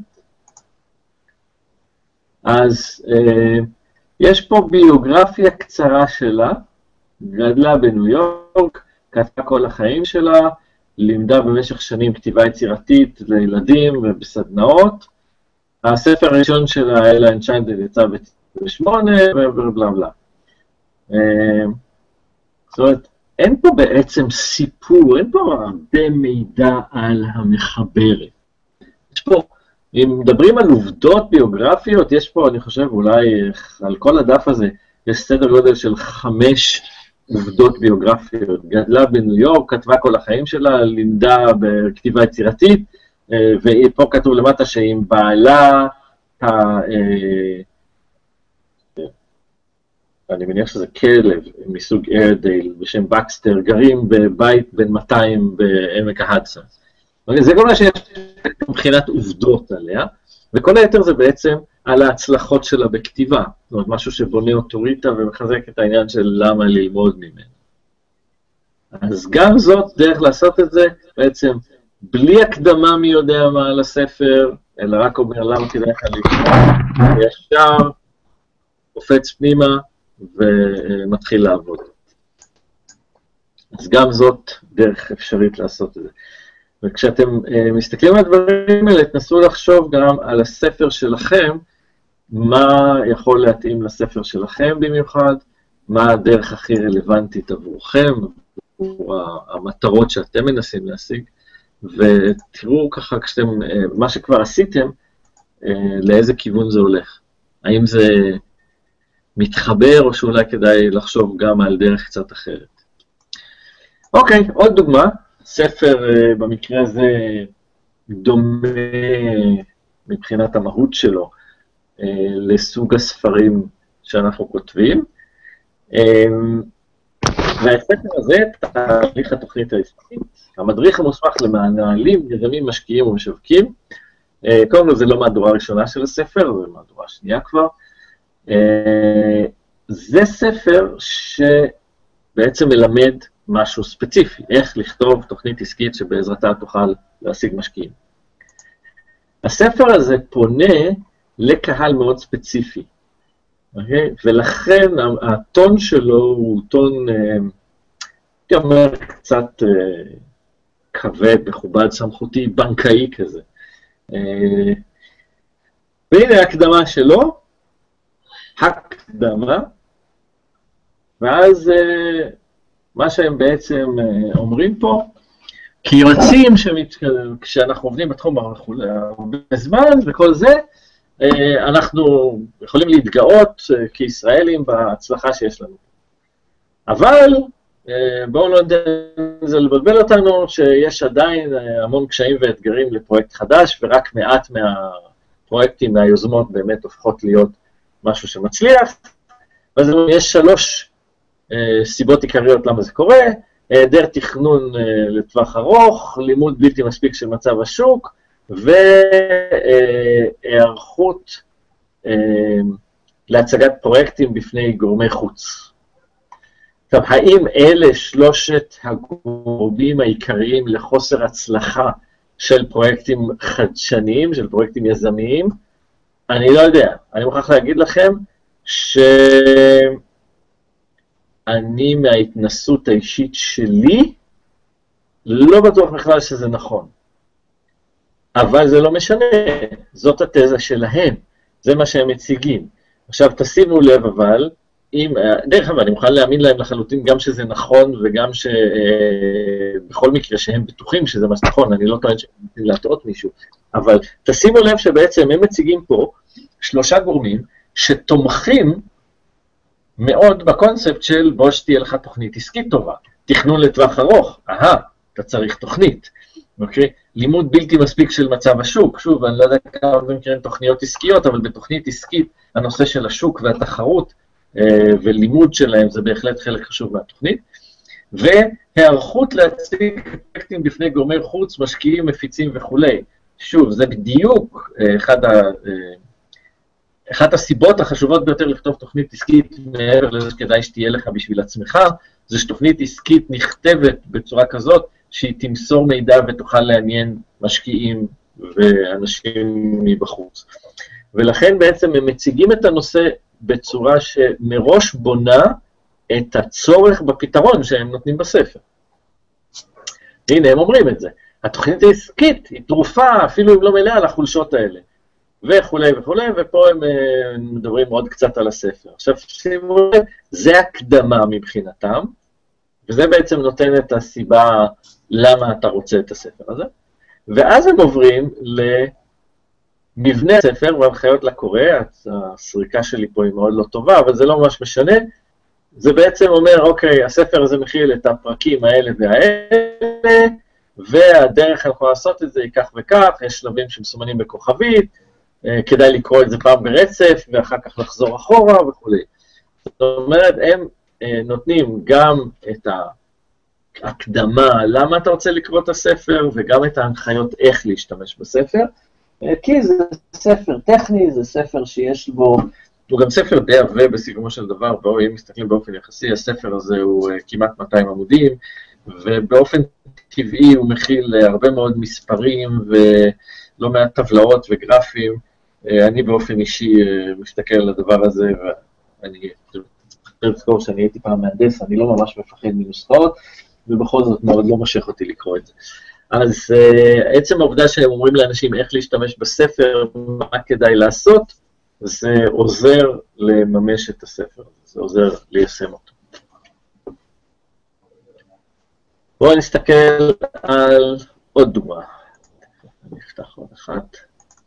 אז יש פה ביוגרפיה קצרה שלה, גדלה בניו יורק, כתבה כל החיים שלה, לימדה במשך שנים כתיבה יצירתית לילדים ובסדנאות. הספר הראשון שלה, אלה אנצ'נטד, יצא ב-8 ובלה בלה. זאת אומרת, אין פה בעצם סיפור, אין פה הרבה מידע על המחברת. יש פה, אם מדברים על עובדות ביוגרפיות, יש פה, אני חושב, אולי על כל הדף הזה, יש סדר גודל של 5 עובדות ביוגרפיות. גדלה בניו יורק, כתבה כל החיים שלה, לימדה בכתיבה יצירתית, ופה כתוב למטה שעם בעלה, אני מניח שזה כלב מסוג איירדייל בשם בקסטר, גרים בבית בין 200 בעמק ההדסון. זה כל מה שיש מבחינת עובדות עליה, וכל היתר זה בעצם על ההצלחות שלה בכתיבה. זאת אומרת, משהו שבונה אוטוריטה ומחזק את העניין של למה ללמוד ממנו. אז גם זאת דרך לעשות את זה, בעצם בלי הקדמה מי יודע מה על הספר, אלא רק אומר למה כדאי לך לקרוא, ישר, קופץ פנימה ומתחיל לעבוד. אז גם זאת דרך אפשרית לעשות את זה. וכשאתם מסתכלים על הדברים האלה, תנסו לחשוב גם על הספר שלכם, מה יכול להתאים לספר שלכם במיוחד, מה הדרך הכי רלוונטית עבורכם, המטרות שאתם מנסים להשיג, ותראו ככה, מה שכבר עשיתם, לאיזה כיוון זה הולך. האם זה מתחבר, או שאולי כדאי לחשוב גם על דרך קצת אחרת. אוקיי, עוד דוגמה. ספר במקרה הזה דומה מבחינת המהות שלו לסוג הספרים שאנחנו כותבים. והספר הזה, תהליך התוכנית העסקית, המדריך המוסמך למנהלים, יזמים, משקיעים ומשווקים. קודם כל זה לא מהדורה הראשונה של הספר, זה מהדורה השנייה כבר. זה ספר שבעצם מלמד משהו ספציפי, איך לכתוב תוכנית עסקית שבעזרתה תוכל להשיג משקיעים. הספר הזה פונה לקהל מאוד ספציפי, ולכן הטון שלו הוא טון, הייתי אומר, קצת כבד, מכובד, סמכותי, בנקאי כזה. והנה ההקדמה שלו, הקדמה, ואז מה שהם בעצם אומרים פה, כי יועצים כשאנחנו עובדים בתחום הרבה זמן וכל זה, אנחנו יכולים להתגאות כישראלים בהצלחה שיש לנו. אבל בואו לא נדע זה לבלבל אותנו שיש עדיין המון קשיים ואתגרים לפרויקט חדש, ורק מעט מהפרויקטים מהיוזמות באמת הופכות להיות משהו שמצליח. אז יש 3 סיבות עיקריות למה זה קורה: היעדר תכנון לטווח ארוך, לימוד בלתי מספיק של מצב השוק, והיערכות להצגת פרויקטים בפני גורמי חוץ. עכשיו, האם אלה 3 הגורמים העיקריים לחוסר הצלחה של פרויקטים חדשניים, של פרויקטים יזמיים? אני לא יודע. אני מוכרח להגיד לכם שאני מההתנסות האישית שלי לא בטוח בכלל שזה נכון. אבל זה לא משנה, זאת התזה שלהם, זה מה שהם מציגים. עכשיו תשימו לב אבל, דרך אגב, אני מוכן להאמין להם לחלוטין גם שזה נכון, וגם שבכל מקרה שהם בטוחים שזה מה שנכון, אני לא טוען שהם רוצים להטעות מישהו, אבל תשימו לב שבעצם הם מציגים פה 3 גורמים שתומכים מאוד בקונספט של בוא שתהיה לך תוכנית עסקית טובה, תכנון לטווח ארוך, אתה צריך תוכנית, אוקיי? לימוד בלתי מספיק של מצב השוק, שוב, אני לא יודע כמה מכירים תוכניות עסקיות, אבל בתוכנית עסקית הנושא של השוק והתחרות ולימוד שלהם זה בהחלט חלק חשוב מהתוכנית, והיערכות להציג פרויקטים בפני גורמי חוץ, משקיעים, מפיצים וכו'. שוב, זה בדיוק אחת הסיבות החשובות ביותר לכתוב תוכנית עסקית, מעבר לזה שכדאי שתהיה לך בשביל עצמך, זה שתוכנית עסקית נכתבת בצורה כזאת, שהיא תמסור מידע ותוכל לעניין משקיעים ואנשים מבחוץ. ולכן בעצם הם מציגים את הנושא בצורה שמראש בונה את הצורך בפתרון שהם נותנים בספר. הנה, הם אומרים את זה. התוכנית העסקית היא תרופה, אפילו אם לא מלאה, לחולשות האלה. וכו' וכו', ופה הם מדברים עוד קצת על הספר. עכשיו, שימו לב, זה הקדמה מבחינתם, וזה בעצם נותן את הסיבה למה אתה רוצה את הספר הזה. ואז הם עוברים למבנה הספר והנחיות לקורא, הסריקה שלי פה היא מאוד לא טובה, אבל זה לא ממש משנה. זה בעצם אומר, אוקיי, הספר הזה מכיל את הפרקים האלה והאלה, והדרך אנחנו לעשות את זה היא כך וכך, יש שלבים שמסומנים בכוכבית, כדאי לקרוא את זה פעם ברצף, ואחר כך לחזור אחורה וכו'. זאת אומרת, הם נותנים גם את ההקדמה, למה אתה רוצה לקרוא את הספר, וגם את ההנחיות איך להשתמש בספר, כי זה ספר טכני, זה ספר שיש בו, הוא גם ספר די עבה בסיכומו של דבר, אם מסתכלים באופן יחסי, הספר הזה הוא כמעט 200 עמודים, ובאופן טבעי הוא מכיל הרבה מאוד מספרים, ולא מעט טבלאות וגרפים. אני באופן אישי מסתכל על הדבר הזה, ואני צריך לזכור שאני הייתי פעם מהנדס, אני לא ממש מפחד מנוסחאות, ובכל זאת מאוד לא משך אותי לקרוא את זה. אז עצם העובדה שהם אומרים לאנשים איך להשתמש בספר, מה כדאי לעשות, זה עוזר לממש את הספר, זה עוזר ליישם אותו. בואו נסתכל על עוד דוגמה. אני אפתח עוד אחת.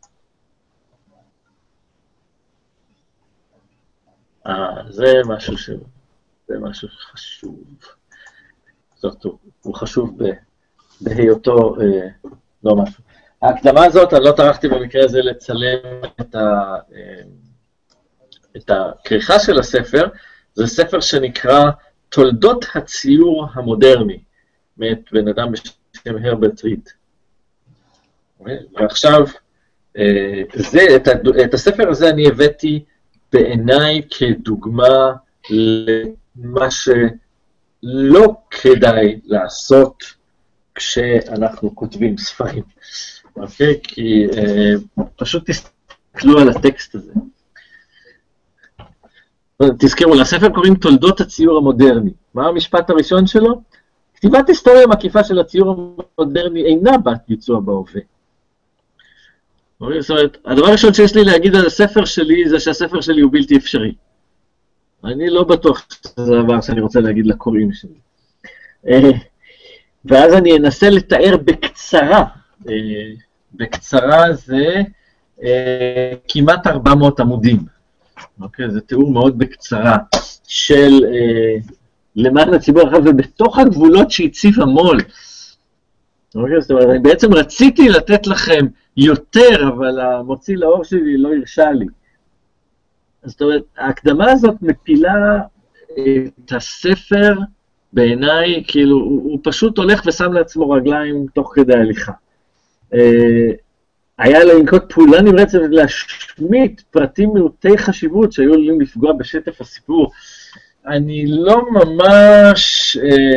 זה משהו חשוב. זאת הוא חשוב בהיותו, לא משהו. ההקדמה הזאת, אני לא טרחתי במקרה הזה לצלם את הכריכה של הספר, זה ספר שנקרא תולדות הציור המודרני, מאת בן אדם בשם הרברט ריד. ועכשיו, את הספר הזה אני הבאתי בעיניי כדוגמה למה לא כדאי לעשות כשאנחנו כותבים ספרים, אוקיי? כי פשוט תסתכלו על הטקסט הזה. תזכרו, לספר קוראים תולדות הציור המודרני. מה המשפט הראשון שלו? כתיבת היסטוריה מקיפה של הציור המודרני אינה בת ביצוע בהווה. זאת אומרת, הדבר הראשון שיש לי להגיד על הספר שלי זה שהספר שלי הוא בלתי אפשרי. אני לא בטוח שזה דבר שאני רוצה להגיד לקוראים שלי. ואז אני אנסה לתאר בקצרה. בקצרה זה כמעט 400 עמודים. אוקיי, זה תיאור מאוד בקצרה של למען הציבור הרחב ובתוך הגבולות שהציב המו"ל. אוקיי, זאת אומרת, אני בעצם רציתי לתת לכם יותר, אבל המוציא לאור שלי לא הרשה לי. זאת אומרת, ההקדמה הזאת מפילה את הספר בעיניי, כאילו, הוא פשוט הולך ושם לעצמו רגליים תוך כדי הליכה. היה לנקוט פעולה נמרצת להשמיט פרטים מעוטי חשיבות שהיו עלולים לפגוע בשטף הסיפור. אני לא ממש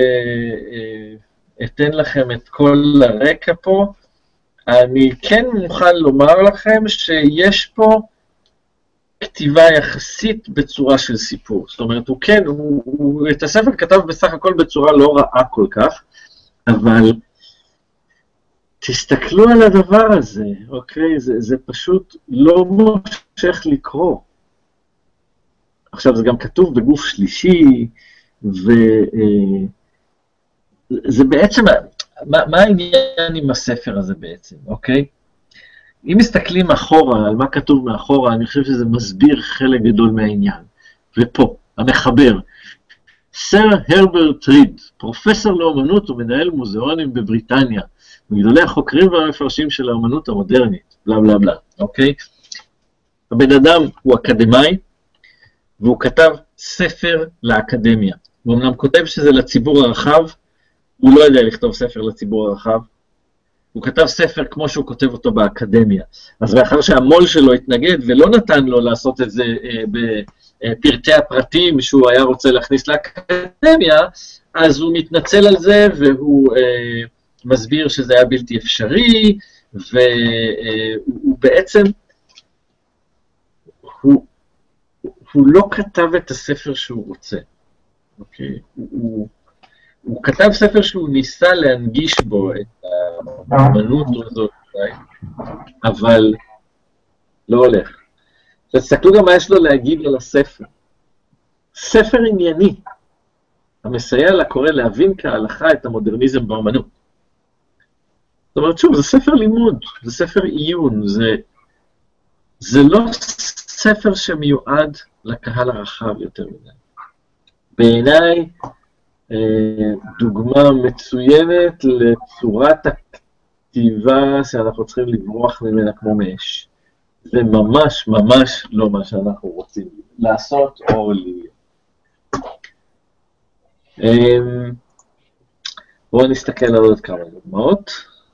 אתן לכם את כל הרקע פה, אני כן מוכן לומר לכם שיש פה כתיבה יחסית בצורה של סיפור. זאת אומרת, הוא כן, הוא את הספר כתב בסך הכל בצורה לא רעה כל כך, אבל תסתכלו על הדבר הזה, אוקיי? זה פשוט לא מושך לקרוא. עכשיו, זה גם כתוב בגוף שלישי, וזה בעצם, מה העניין עם הספר הזה בעצם, אוקיי? אם מסתכלים אחורה, על מה כתוב מאחורה, אני חושב שזה מסביר חלק גדול מהעניין. ופה, המחבר, סר הרברט ריד, פרופסור לאומנות ומנהל מוזיאונים בבריטניה, מגדולי החוקרים והמפרשים של האומנות המודרנית, בלה בלה בלה, אוקיי? הבן אדם הוא אקדמאי, והוא כתב ספר לאקדמיה. הוא אמנם כותב שזה לציבור הרחב, הוא לא יודע לכתוב ספר לציבור הרחב, הוא כתב ספר כמו שהוא כותב אותו באקדמיה. אז לאחר שהמו"ל שלו התנגד ולא נתן לו לעשות את זה בפרטי הפרטים שהוא היה רוצה להכניס לאקדמיה, אז הוא מתנצל על זה והוא מסביר שזה היה בלתי אפשרי, והוא בעצם, הוא לא כתב את הספר שהוא רוצה. אוקיי? הוא כתב ספר שהוא ניסה להנגיש בו את האמנות הזאת, אבל לא הולך. תסתכלו גם מה יש לו להגיד על הספר. ספר ענייני, המסייע לקורא להבין כהלכה את המודרניזם באמנות. זאת אומרת, שוב, זה ספר לימוד, זה ספר עיון, זה לא ספר שמיועד לקהל הרחב יותר מדי. בעיניי, דוגמה מצוינת לצורת הכתיבה שאנחנו צריכים לברוח ממנה כמו מאש. זה ממש ממש לא מה שאנחנו רוצים לעשות או להיות. בואו נסתכל על עוד כמה דוגמאות.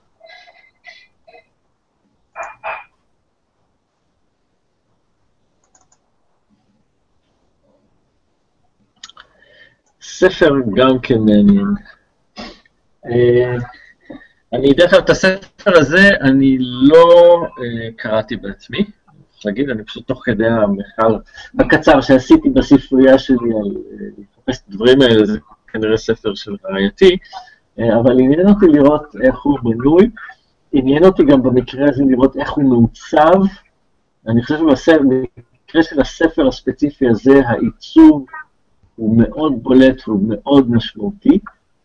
ספר גם כן מעניין. אני דרך כלל את הספר הזה, אני לא קראתי בעצמי. נגיד, אני פשוט תוך כדי המחקר הקצר שעשיתי בספרייה שלי על לחפש את הדברים האלה, זה כנראה ספר של רעייתי, אבל עניין אותי לראות איך הוא בנוי, עניין אותי גם במקרה הזה לראות איך הוא מעוצב. אני חושב שבמקרה של הספר הספציפי הזה, העיצוב הוא מאוד בולט, הוא מאוד משמעותי.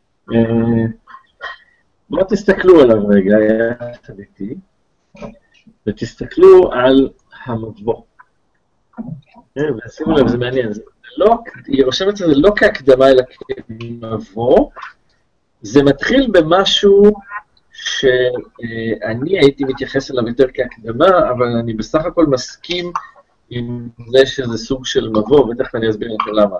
בואו תסתכלו עליו רגע, יחד איתי, ותסתכלו על המבוא. ושימו לב, זה מעניין, היא רושמת את זה לא כהקדמה, אלא כמבוא. זה מתחיל במשהו שאני הייתי מתייחס אליו יותר כהקדמה, אבל אני בסך הכל מסכים עם זה שזה סוג של מבוא, ותכף אני אסביר לכם למה.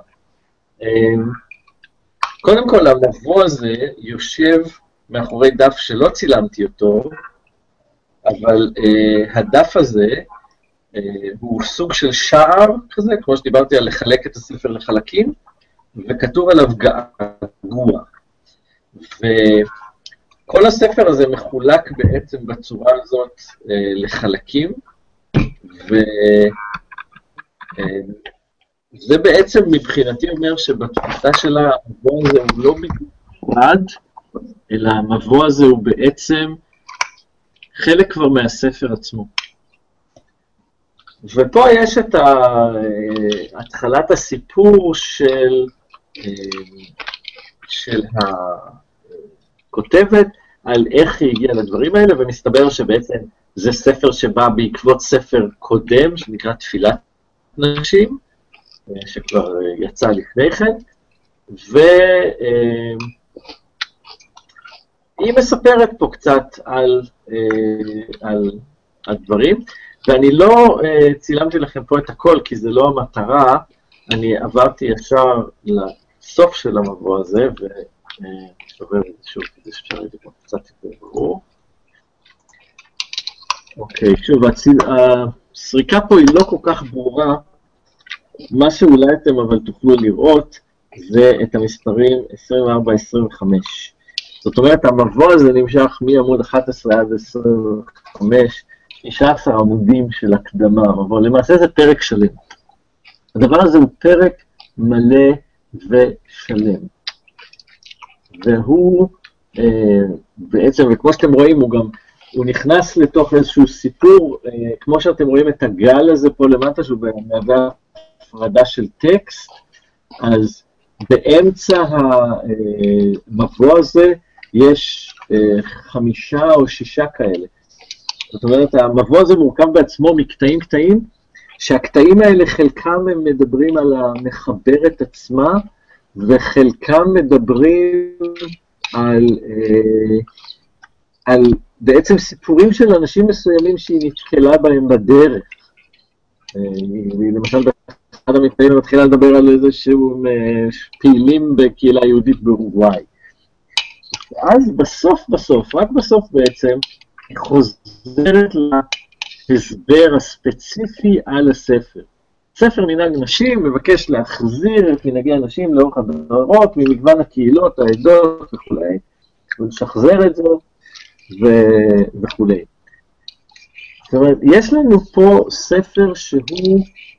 קודם כל, המבוא הזה יושב מאחורי דף שלא צילמתי אותו, אבל הדף הזה הוא סוג של שער כזה, כמו שדיברתי על לחלק את הספר לחלקים, וכתוב עליו געגוע. וכל הספר הזה מחולק בעצם בצורה הזאת לחלקים, וזה בעצם מבחינתי אומר שבתפיסה של המבוא הזה הוא לא בלבד, אלא המבוא הזה הוא בעצם חלק כבר מהספר עצמו. ופה יש את התחלת הסיפור של הכותבת על איך היא הגיעה לדברים האלה, ומסתבר שבעצם זה ספר שבא בעקבות ספר קודם, שנקרא תפילת נשים, שכבר יצא לפני כן, והיא מספרת פה קצת על הדברים, ואני לא צילמתי לכם פה את הכל, כי זה לא המטרה, אני עברתי ישר לסוף של המבוא הזה, ושובר את זה שוב, כדי שאפשר את זה קצת יותר ברור. אוקיי, שוב, הסריקה פה היא לא כל כך ברורה, מה שאולי אתם אבל תוכלו לראות, זה את המספרים 24-25. זאת אומרת, המבוא הזה נמשך מעמוד 11 עד 25, 16 עמודים של הקדמה, אבל למעשה זה פרק שלם. הדבר הזה הוא פרק מלא ושלם. והוא בעצם, וכמו שאתם רואים, הוא נכנס לתוך איזשהו סיפור, כמו שאתם רואים את הגל הזה פה למטה, שהוא מהווה הפרדה של טקסט, אז באמצע המבוא הזה יש 5 או 6 כאלה. זאת אומרת, המבוא הזה מורכב בעצמו מקטעים, שהקטעים האלה חלקם הם מדברים על המחברת עצמה, וחלקם מדברים על בעצם סיפורים של אנשים מסוימים שהיא נתקלה בהם בדרך. למשל, באחד המקטעים מתחילה לדבר על איזשהו פעילים בקהילה יהודית באורוגוואי. אז בסוף, רק בסוף בעצם, היא חוזרת להסבר הספציפי על הספר. ספר מנהג נשים מבקש להחזיר את מנהגי הנשים לאורך הדורות, ממגוון הקהילות, העדות וכו'. ולשחזר את זה וכו'. זאת אומרת, יש לנו פה ספר שהוא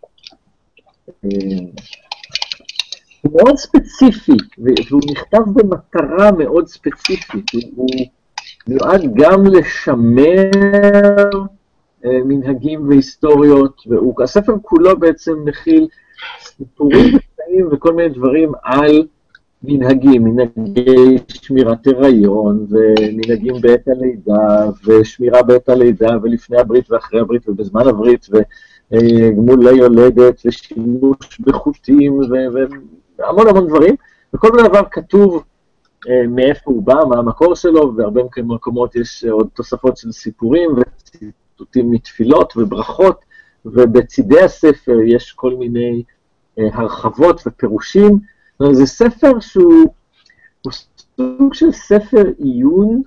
מאוד ספציפי, והוא נכתב במטרה מאוד ספציפית. הוא נועד גם לשמר מנהגים והיסטוריות, והספר כולו בעצם מכיל סיפורים וקטעים וכל מיני דברים על מנהגים, מנהגי שמירת הריון, ומנהגים בעת הלידה, ושמירה בעת הלידה, ולפני הברית ואחרי הברית ובזמן הברית, וגמולי יולדת, ושימוש בחוטים, והמון דברים, וכל מיני דבר כתוב מאיפה הוא בא, מה המקור שלו, והרבה מקומות יש עוד תוספות של סיפורים, וציטוטים מתפילות וברכות, ובצידי הספר יש כל מיני הרחבות ופירושים. זה ספר שהוא סוג של ספר עיון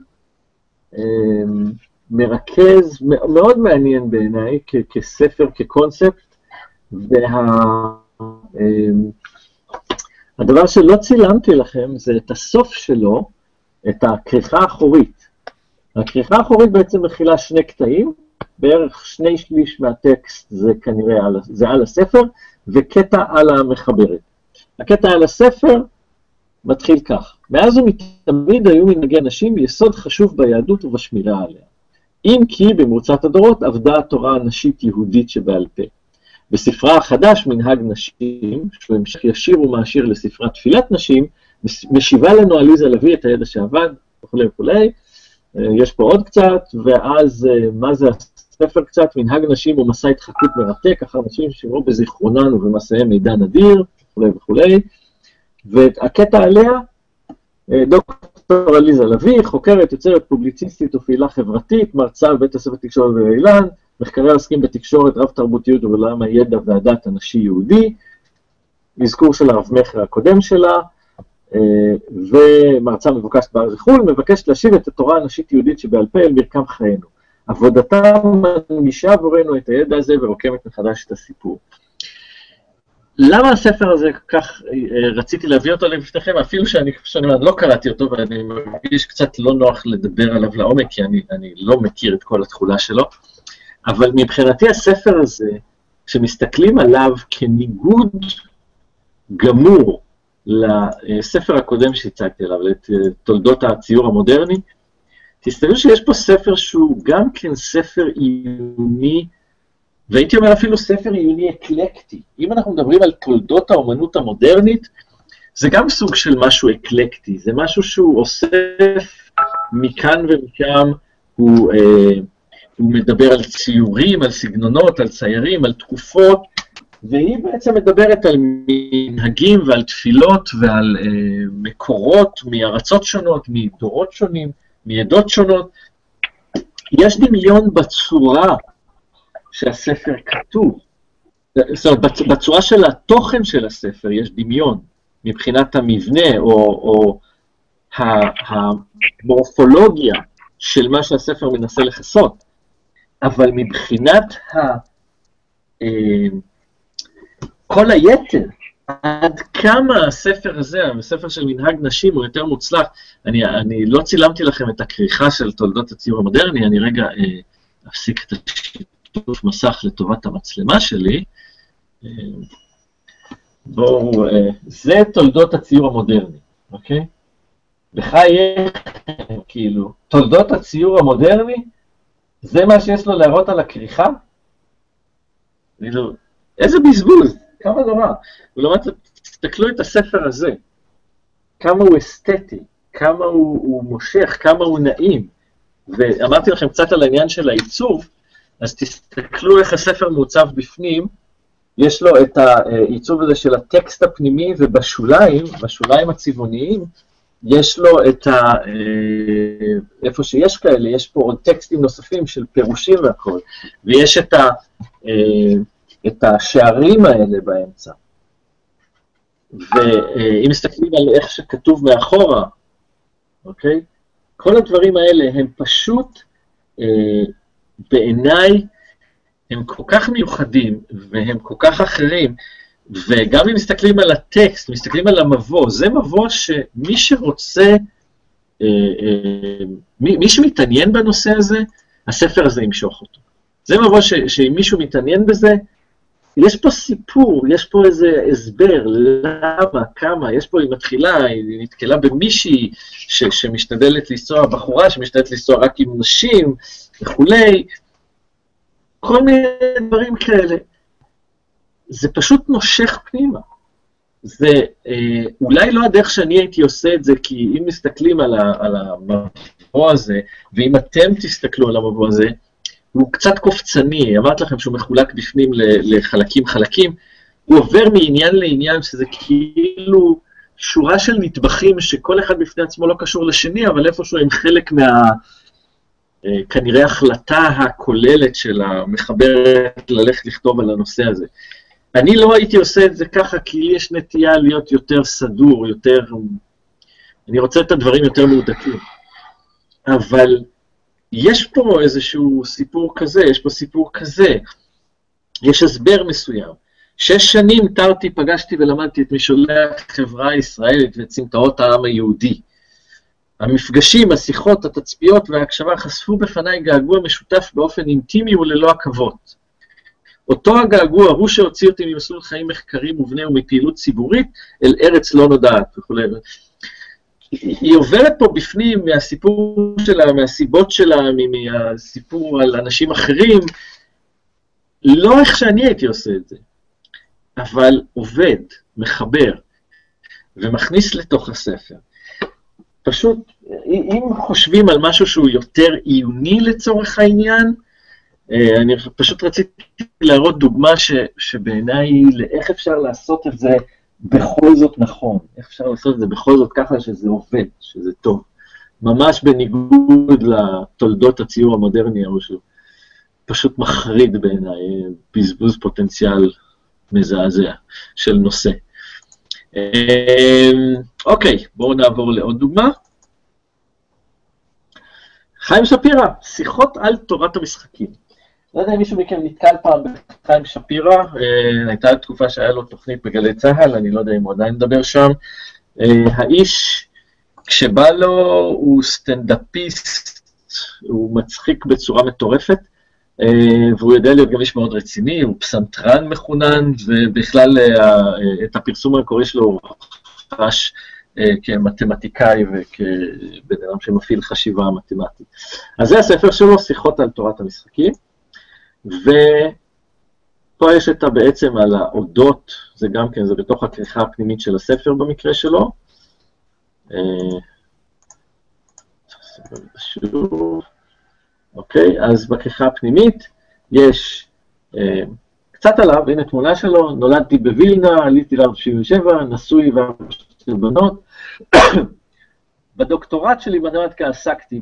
מרכז, מאוד מעניין בעיניי, כספר, כקונספט, הדבר שלא צילמתי לכם זה את הסוף שלו, את הכריכה האחורית. הכריכה האחורית בעצם מכילה 2 קטעים, בערך 2/3 מהטקסט זה כנראה על הספר, וקטע על המחברת. הקטע על הספר מתחיל כך: מאז ומתמיד היו מנהגי נשים יסוד חשוב ביהדות ובשמירה עליה. אם כי במרוצת הדורות עבדה התורה הנשית יהודית שבעל פה. בספרה החדש, מנהג נשים, שהוא המשך ישיר ומעשיר לספרת תפילת נשים, משיבה לנו עליזה לביא את הידע שעבד, וכו'. יש פה עוד קצת, ואז מה זה הספר קצת? מנהג נשים הוא מסע התחקות מרתק, אחר נשים שמרו בזיכרונן ובמסעיהם מידע נדיר, וכו'. והקטע עליה, דוקטור עליזה לביא, חוקרת, יוצרת, פובליציסטית ופעילה חברתית, מרצה בבית הספר תקשורת באילן, מחקריה עוסקים בתקשורת, רב תרבותיות ובעולם הידע והדת הנשי יהודי, אזכור של הרב מחר הקודם שלה, ומרצה מבוקשת בארץ וחו"ל, מבקשת להשיב את התורה הנשית יהודית שבעל פה אל מרקם חיינו. עבודתה מנגישה עבורנו את הידע הזה ורוקמת מחדש את הסיפור. למה הספר הזה כך רציתי להביא אותו לפניכם, אפילו שאני לא קראתי אותו ואני מרגיש קצת לא נוח לדבר עליו לעומק, כי אני לא מכיר את כל התחולה שלו, אבל מבחינתי הספר הזה, שמסתכלים עליו כניגוד גמור לספר הקודם שהצגתי עליו, לתולדות הציור המודרני, תסתכלו שיש פה ספר שהוא גם כן ספר עיוני, והייתי אומר אפילו ספר עיוני אקלקטי. אם אנחנו מדברים על תולדות האומנות המודרנית, זה גם סוג של משהו אקלקטי, זה משהו שהוא אוסף מכאן ומשם, הוא מדבר על ציורים, על סגנונות, על ציירים, על תקופות, והיא בעצם מדברת על מנהגים ועל תפילות ועל מקורות מארצות שונות, מדורות שונים, מעדות שונות. יש דמיון בצורה שהספר כתוב, זאת אומרת, בצורה של התוכן של הספר יש דמיון, מבחינת המבנה או המורפולוגיה של מה שהספר מנסה לחסות, אבל מבחינת כל היתר, עד כמה הספר הזה, הספר של מנהג נשים הוא יותר מוצלח, אני לא צילמתי לכם את הכריכה של תולדות הציור המודרני, אני רגע אפסיק את שיתוף מסך לטובת המצלמה שלי. בואו, זה תולדות הציור המודרני, אוקיי? בחייך, כאילו, תולדות הציור המודרני, זה מה שיש לו להראות על הכריכה? איזה בזבוז, כמה נורא. ולעומת זאת, תסתכלו את הספר הזה, כמה הוא אסתטי, כמה הוא מושך, כמה הוא נעים. ואמרתי לכם קצת על העניין של העיצוב, אז תסתכלו איך הספר מעוצב בפנים, יש לו את העיצוב הזה של הטקסט הפנימי, ובשוליים, בשוליים הצבעוניים, יש לו את איפה שיש כאלה, יש פה עוד טקסטים נוספים של פירושים והכל, ויש את השערים האלה באמצע. ואם מסתכלים על איך שכתוב מאחורה, אוקיי? כל הדברים האלה הם פשוט, בעיניי, הם כל כך מיוחדים, והם כל כך אחרים, וגם אם מסתכלים על הטקסט, מסתכלים על המבוא, זה מבוא שמי שרוצה, מי שמתעניין בנושא הזה, הספר הזה ימשוך אותו. זה מבוא שאם מישהו מתעניין בזה, יש פה סיפור, יש פה איזה הסבר, למה, כמה, יש פה, היא מתחילה, היא נתקלה במישהי שמשתדלת לנסוע, בחורה שמשתדלת לנסוע רק עם נשים וכולי, כל מיני דברים כאלה. זה פשוט נושך פנימה. זה אולי לא הדרך שאני הייתי עושה את זה, כי אם מסתכלים על המבוא הזה, ואם אתם תסתכלו על המבוא הזה, הוא קצת קופצני, אמרתי לכם שהוא מחולק בפנים לחלקים, הוא עובר מעניין לעניין, שזה כאילו שורה של נטבחים, שכל אחד בפני עצמו לא קשור לשני, אבל איפשהו הם חלק כנראה החלטה הכוללת של המחברת ללכת לכתוב על הנושא הזה. אני לא הייתי עושה את זה ככה, כי יש נטייה להיות יותר סדור, אני רוצה את הדברים יותר מהודקים. אבל יש פה איזשהו סיפור כזה, יש פה סיפור כזה, יש הסבר מסוים. 6 שנים תרתי, פגשתי ולמדתי את משולי החברה הישראלית ואת סמטאות העם היהודי. המפגשים, השיחות, התצפיות וההקשבה חשפו בפניי געגוע משותף באופן אינטימי וללא עכבות. אותו הגעגוע הוא שהוציא אותי ממסלול חיים מחקרי מובנה ומפעילות ציבורית אל ארץ לא נודעת וכו'. היא עוברת פה בפנים מהסיפור שלה, מהסיבות שלה, מהסיפור על אנשים אחרים, לא איך שאני הייתי עושה את זה, אבל עובד, מחבר, ומכניס לתוך הספר. פשוט, אם חושבים על משהו שהוא יותר עיוני לצורך העניין, אני פשוט רציתי להראות דוגמה שבעיניי לאיך אפשר לעשות את זה בכל זאת נכון, איך אפשר לעשות את זה בכל זאת ככה שזה עובד, שזה טוב. ממש בניגוד לתולדות הציור המודרני, שהוא פשוט מחריד בעיניי, בזבוז פוטנציאל מזעזע של נושא. אוקיי, בואו נעבור לעוד דוגמה. חיים שפירא, שיחות על תורת המשחקים. לא יודע אם מישהו מכם נתקל פעם בחיים שפירא, הייתה תקופה שהיה לו תוכנית בגלי צהל, אני לא יודע אם הוא עדיין מדבר שם. האיש, כשבא לו, הוא סטנדאפיסט, הוא מצחיק בצורה מטורפת, והוא יודע להיות גם איש מאוד רציני, הוא פסנתרן מחונן, ובכלל את הפרסום המקורי שלו הוא חש כמתמטיקאי וכבן אדם שמפעיל חשיבה מתמטית. אז זה הספר שלו, שיחות על תורת המשחקים, ופה יש את בעצם על האודות, זה גם כן, זה בתוך הכריכה הפנימית של הספר במקרה שלו. אוקיי, אז בכריכה הפנימית יש קצת עליו, הנה תמונה שלו, נולדתי בווילנה, עליתי לארץ 77, נשוי וארבע שתי בנות. בדוקטורט שלי במתמטיקה עסקתי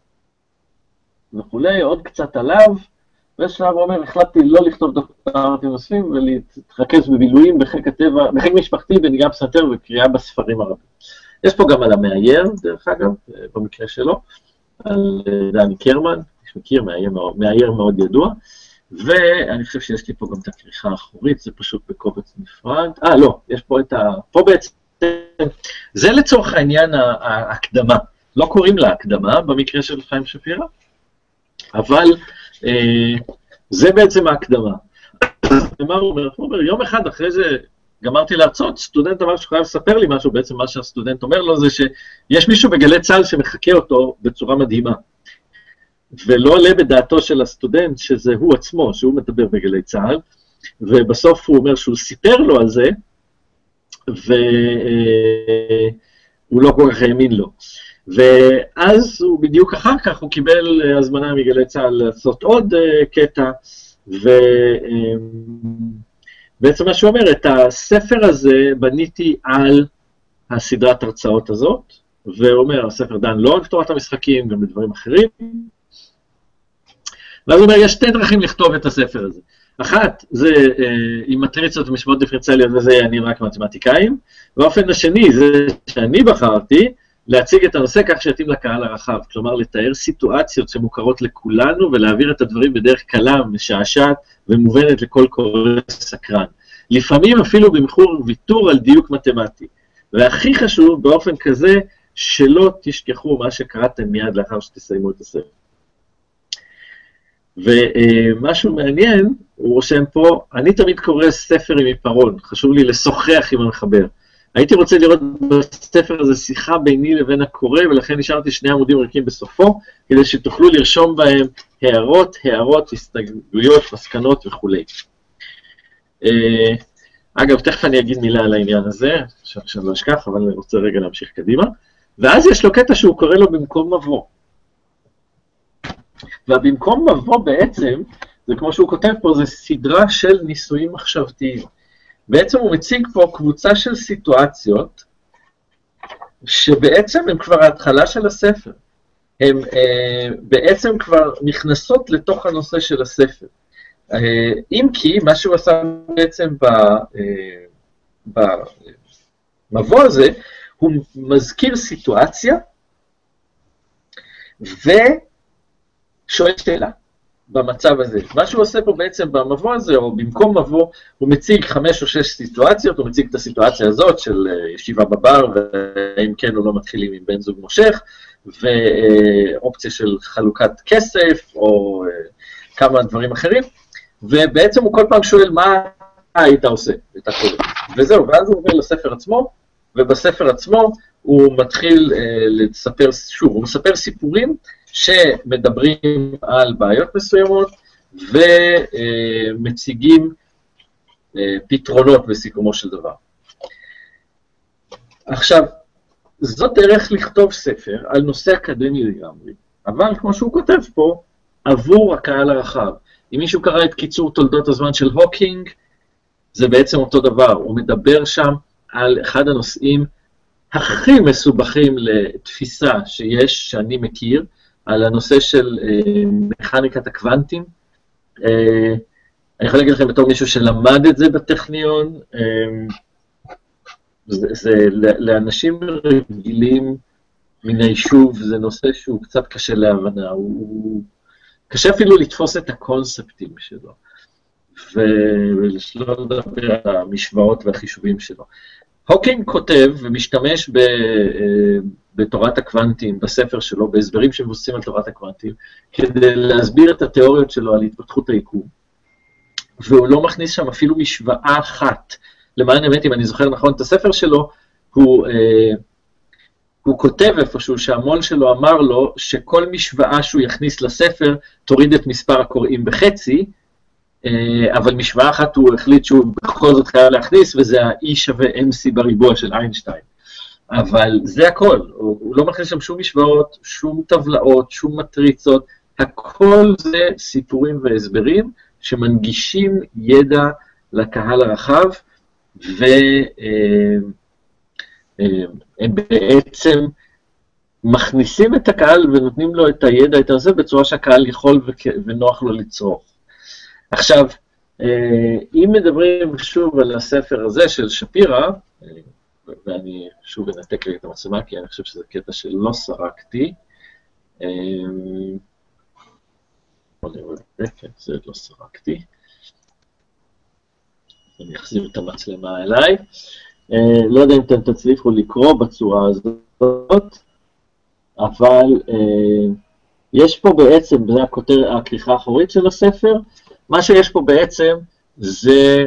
וכולי, עוד קצת עליו, ושלב הוא אומר, החלטתי לא לכתוב דוקטורטים נוספים ולהתרכז בבילויים בחיק הטבע, בחיק משפחתי, בניגע פסנתר וקריאה בספרים הרבים. יש פה גם על המאייר, דרך אגב, במקרה שלו, על דני קרמן, מכיר, מאייר מאוד ידוע, ואני חושב שיש לי פה גם את הכריכה האחורית, זה פשוט בקובץ נפרד. לא, יש פה פה בעצם, זה לצורך העניין ההקדמה, לא קוראים לה הקדמה במקרה של חיים שפירא, אבל זה בעצם ההקדמה. מה הוא אומר? הוא אומר, יום אחד אחרי זה גמרתי להרצות, סטודנט אמר שחייב לספר לי משהו, בעצם מה שהסטודנט אומר לו זה שיש מישהו בגלי צהל שמחכה אותו בצורה מדהימה. ולא עולה בדעתו של הסטודנט שזה הוא עצמו, שהוא מדבר בגלי צהל, ובסוף הוא אומר שהוא סיפר לו על זה, והוא לא כל כך האמין לו. ואז הוא בדיוק אחר כך, הוא קיבל הזמנה מגלי צהל לעשות עוד קטע, ובעצם מה שהוא אומר, את הספר הזה בניתי על הסדרת הרצאות הזאת, והוא אומר, הספר דן לא על תורת המשחקים, גם בדברים אחרים, ואז הוא אומר, יש שתי דרכים לכתוב את הספר הזה. אחת, זה עם מטריצות ומשוואות דיפרנציאליות, וזה יעניין רק מתמטיקאים, והאופן השני, זה שאני בחרתי, להציג את הנושא כך שיתאים לקהל הרחב, כלומר, לתאר סיטואציות שמוכרות לכולנו, ולהעביר את הדברים בדרך קלה, משעשעת, ומובנת לכל קורא סקרן. לפעמים אפילו במחור ויתור על דיוק מתמטי. והכי חשוב, באופן כזה, שלא תשכחו מה שקראתם מיד לאחר שתסיימו את הספר. ומשהו מעניין, הוא רושם פה, אני תמיד קורא ספר עם עיפרון, חשוב לי לשוחח עם המחבר. הייתי רוצה לראות בספר הזה שיחה ביני לבין הקורא, ולכן נשארתי 2 עמודים ריקים בסופו, כדי שתוכלו לרשום בהם הערות, הסתייגויות, מסקנות וכו'. אגב, תכף אני אגיד מילה על העניין הזה, שאני לא אשכח, אבל אני רוצה רגע להמשיך קדימה. ואז יש לו קטע שהוא קורא לו במקום מבוא. והבמקום מבוא בעצם, זה כמו שהוא כותב פה, זה סדרה של ניסויים מחשבתיים. בעצם הוא מציג פה קבוצה של סיטואציות, שבעצם הן כבר ההתחלה של הספר. הן בעצם כבר נכנסות לתוך הנושא של הספר. אם כי, מה שהוא עשה בעצם במבוא הזה, הוא מזכיר סיטואציה, שואל שאלה במצב הזה. מה שהוא עושה פה בעצם במבוא הזה, או במקום מבוא, הוא מציג 5 או 6 סיטואציות, הוא מציג את הסיטואציה הזאת של ישיבה בבר, ואם כן או לא מתחילים עם בן זוג מושך, ואופציה של חלוקת כסף, או כמה דברים אחרים, ובעצם הוא כל פעם שואל מה היית עושה, את הכל. וזהו, ואז הוא עובר לספר עצמו, ובספר עצמו הוא מתחיל לספר, שוב, הוא מספר סיפורים, שמדברים על בעיות מסוימות ומציגים פתרונות בסיכומו של דבר. עכשיו, זאת דרך לכתוב ספר על נושא אקדמי לגמרי, אבל כמו שהוא כותב פה, עבור הקהל הרחב. אם מישהו קרא את קיצור תולדות הזמן של הוקינג, זה בעצם אותו דבר, הוא מדבר שם על אחד הנושאים הכי מסובכים לתפיסה שיש, שאני מכיר, על הנושא של מכניקת הקוונטים. אני יכול להגיד לכם בתור מישהו שלמד את זה בטכניון, זה לאנשים רגילים מן היישוב, זה נושא שהוא קצת קשה להבנה, הוא קשה אפילו לתפוס את הקונספטים שלו, ולא לדבר על המשוואות והחישובים שלו. הוקינג כותב ומשתמש בתורת הקוונטים, בספר שלו, בהסברים שמבוססים על תורת הקוונטים, כדי להסביר את התיאוריות שלו על התפתחות היקום, והוא לא מכניס שם אפילו משוואה אחת. למען האמת, אם אני זוכר נכון את הספר שלו, הוא כותב איפשהו שהמון שלו אמר לו שכל משוואה שהוא יכניס לספר תוריד את מספר הקוראים בחצי, אבל משוואה אחת הוא החליט שהוא בכל זאת חייב להכניס, וזה ה-E שווה MC בריבוע של איינשטיין. אבל זה הכל, הוא לא מכניס שם שום משוואות, שום טבלאות, שום מטריצות, הכל זה סיפורים והסברים שמנגישים ידע לקהל הרחב, והם בעצם מכניסים את הקהל ונותנים לו את הידע, את זה, בצורה שהקהל יכול ונוח לו לצרוך. עכשיו, אם מדברים שוב על הספר הזה של שפירא, ואני שוב אנתק לי את המצלמה, כי אני חושב שזה קטע שלא סרקתי, זה לא סרקתי, אני אחזיר את המצלמה אליי, לא יודע אם אתם תצליחו לקרוא בצורה הזאת, אבל יש פה בעצם, זה הכריכה האחורית של הספר, מה שיש פה בעצם זה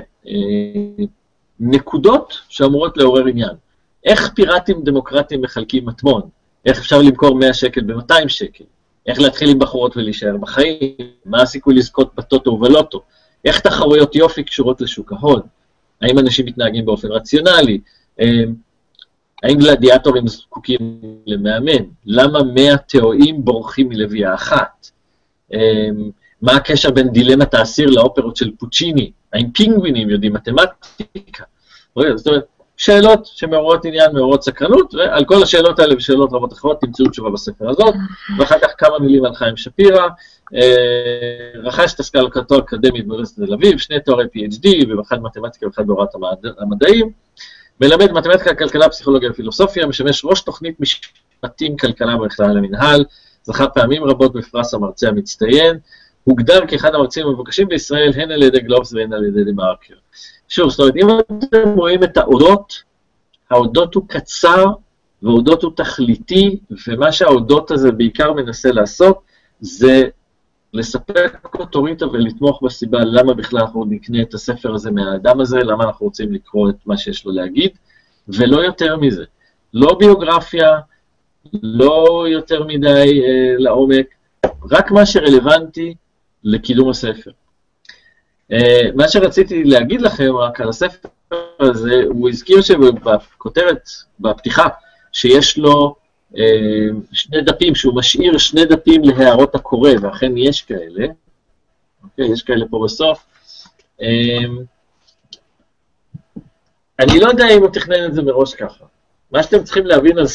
נקודות שאמורות לעורר עניין. איך פיראטים דמוקרטיים מחלקים מטמון? איך אפשר למכור 100 שקל ב-200 שקל? איך להתחיל עם בחורות ולהישאר בחיים? מה הסיכוי לזכות בטוטו ובלוטו? איך תחרויות יופי קשורות לשוק ההון? האם אנשים מתנהגים באופן רציונלי? האם גלדיאטורים זקוקים למאמן? למה 100 תיאורים בורחים מלוויה אחת? מה הקשר בין דילמת האסיר לאופרות של פוצ'יני? האם פינגווינים יודעים מתמטיקה? זאת אומרת, שאלות שמעוררות עניין, מעוררות סקרנות, ועל כל השאלות האלה ושאלות רבות אחרות תמצאו תשובה בספר הזאת, ואחר כך כמה מילים על חיים שפירא, רכש את השכלתו האקדמית באוניברסיטת תל אביב, 2 תוארי PhD, ואחד מתמטיקה ואחד בהוראת המדעים, מלמד מתמטיקה, כלכלה, פסיכולוגיה ופילוסופיה, משמש ראש תוכנית משפטים כלכלה במכללה למינהל, זכה פעמים רבות בפרס המרצה המצטיין, הוגדר כאחד המרצים המבוקשים בישראל, הן על ידי גלובס והן על ידי דה-מרקר. שוב, זאת אומרת, אם אתם רואים את האודות הוא קצר, והאודות הוא תכליתי, ומה שהאודות הזה בעיקר מנסה לעשות, זה לספק אוטוריטה ולתמוך בסיבה למה בכלל אנחנו נקנה את הספר הזה מהאדם הזה, למה אנחנו רוצים לקרוא את מה שיש לו להגיד, ולא יותר מזה. לא ביוגרפיה, לא יותר מדי לעומק, רק מה שרלוונטי לקידום הספר. מה שרציתי להגיד לכם רק על הספר הזה, הוא הזכיר שבכותרת, בפתיחה, שיש לו 2 דפים, שהוא משאיר 2 דפים להערות הקורא, ואכן יש כאלה, יש כאלה פה בסוף. אני לא יודע אם הוא תכנן את זה מראש ככה. מה שאתם צריכים להבין על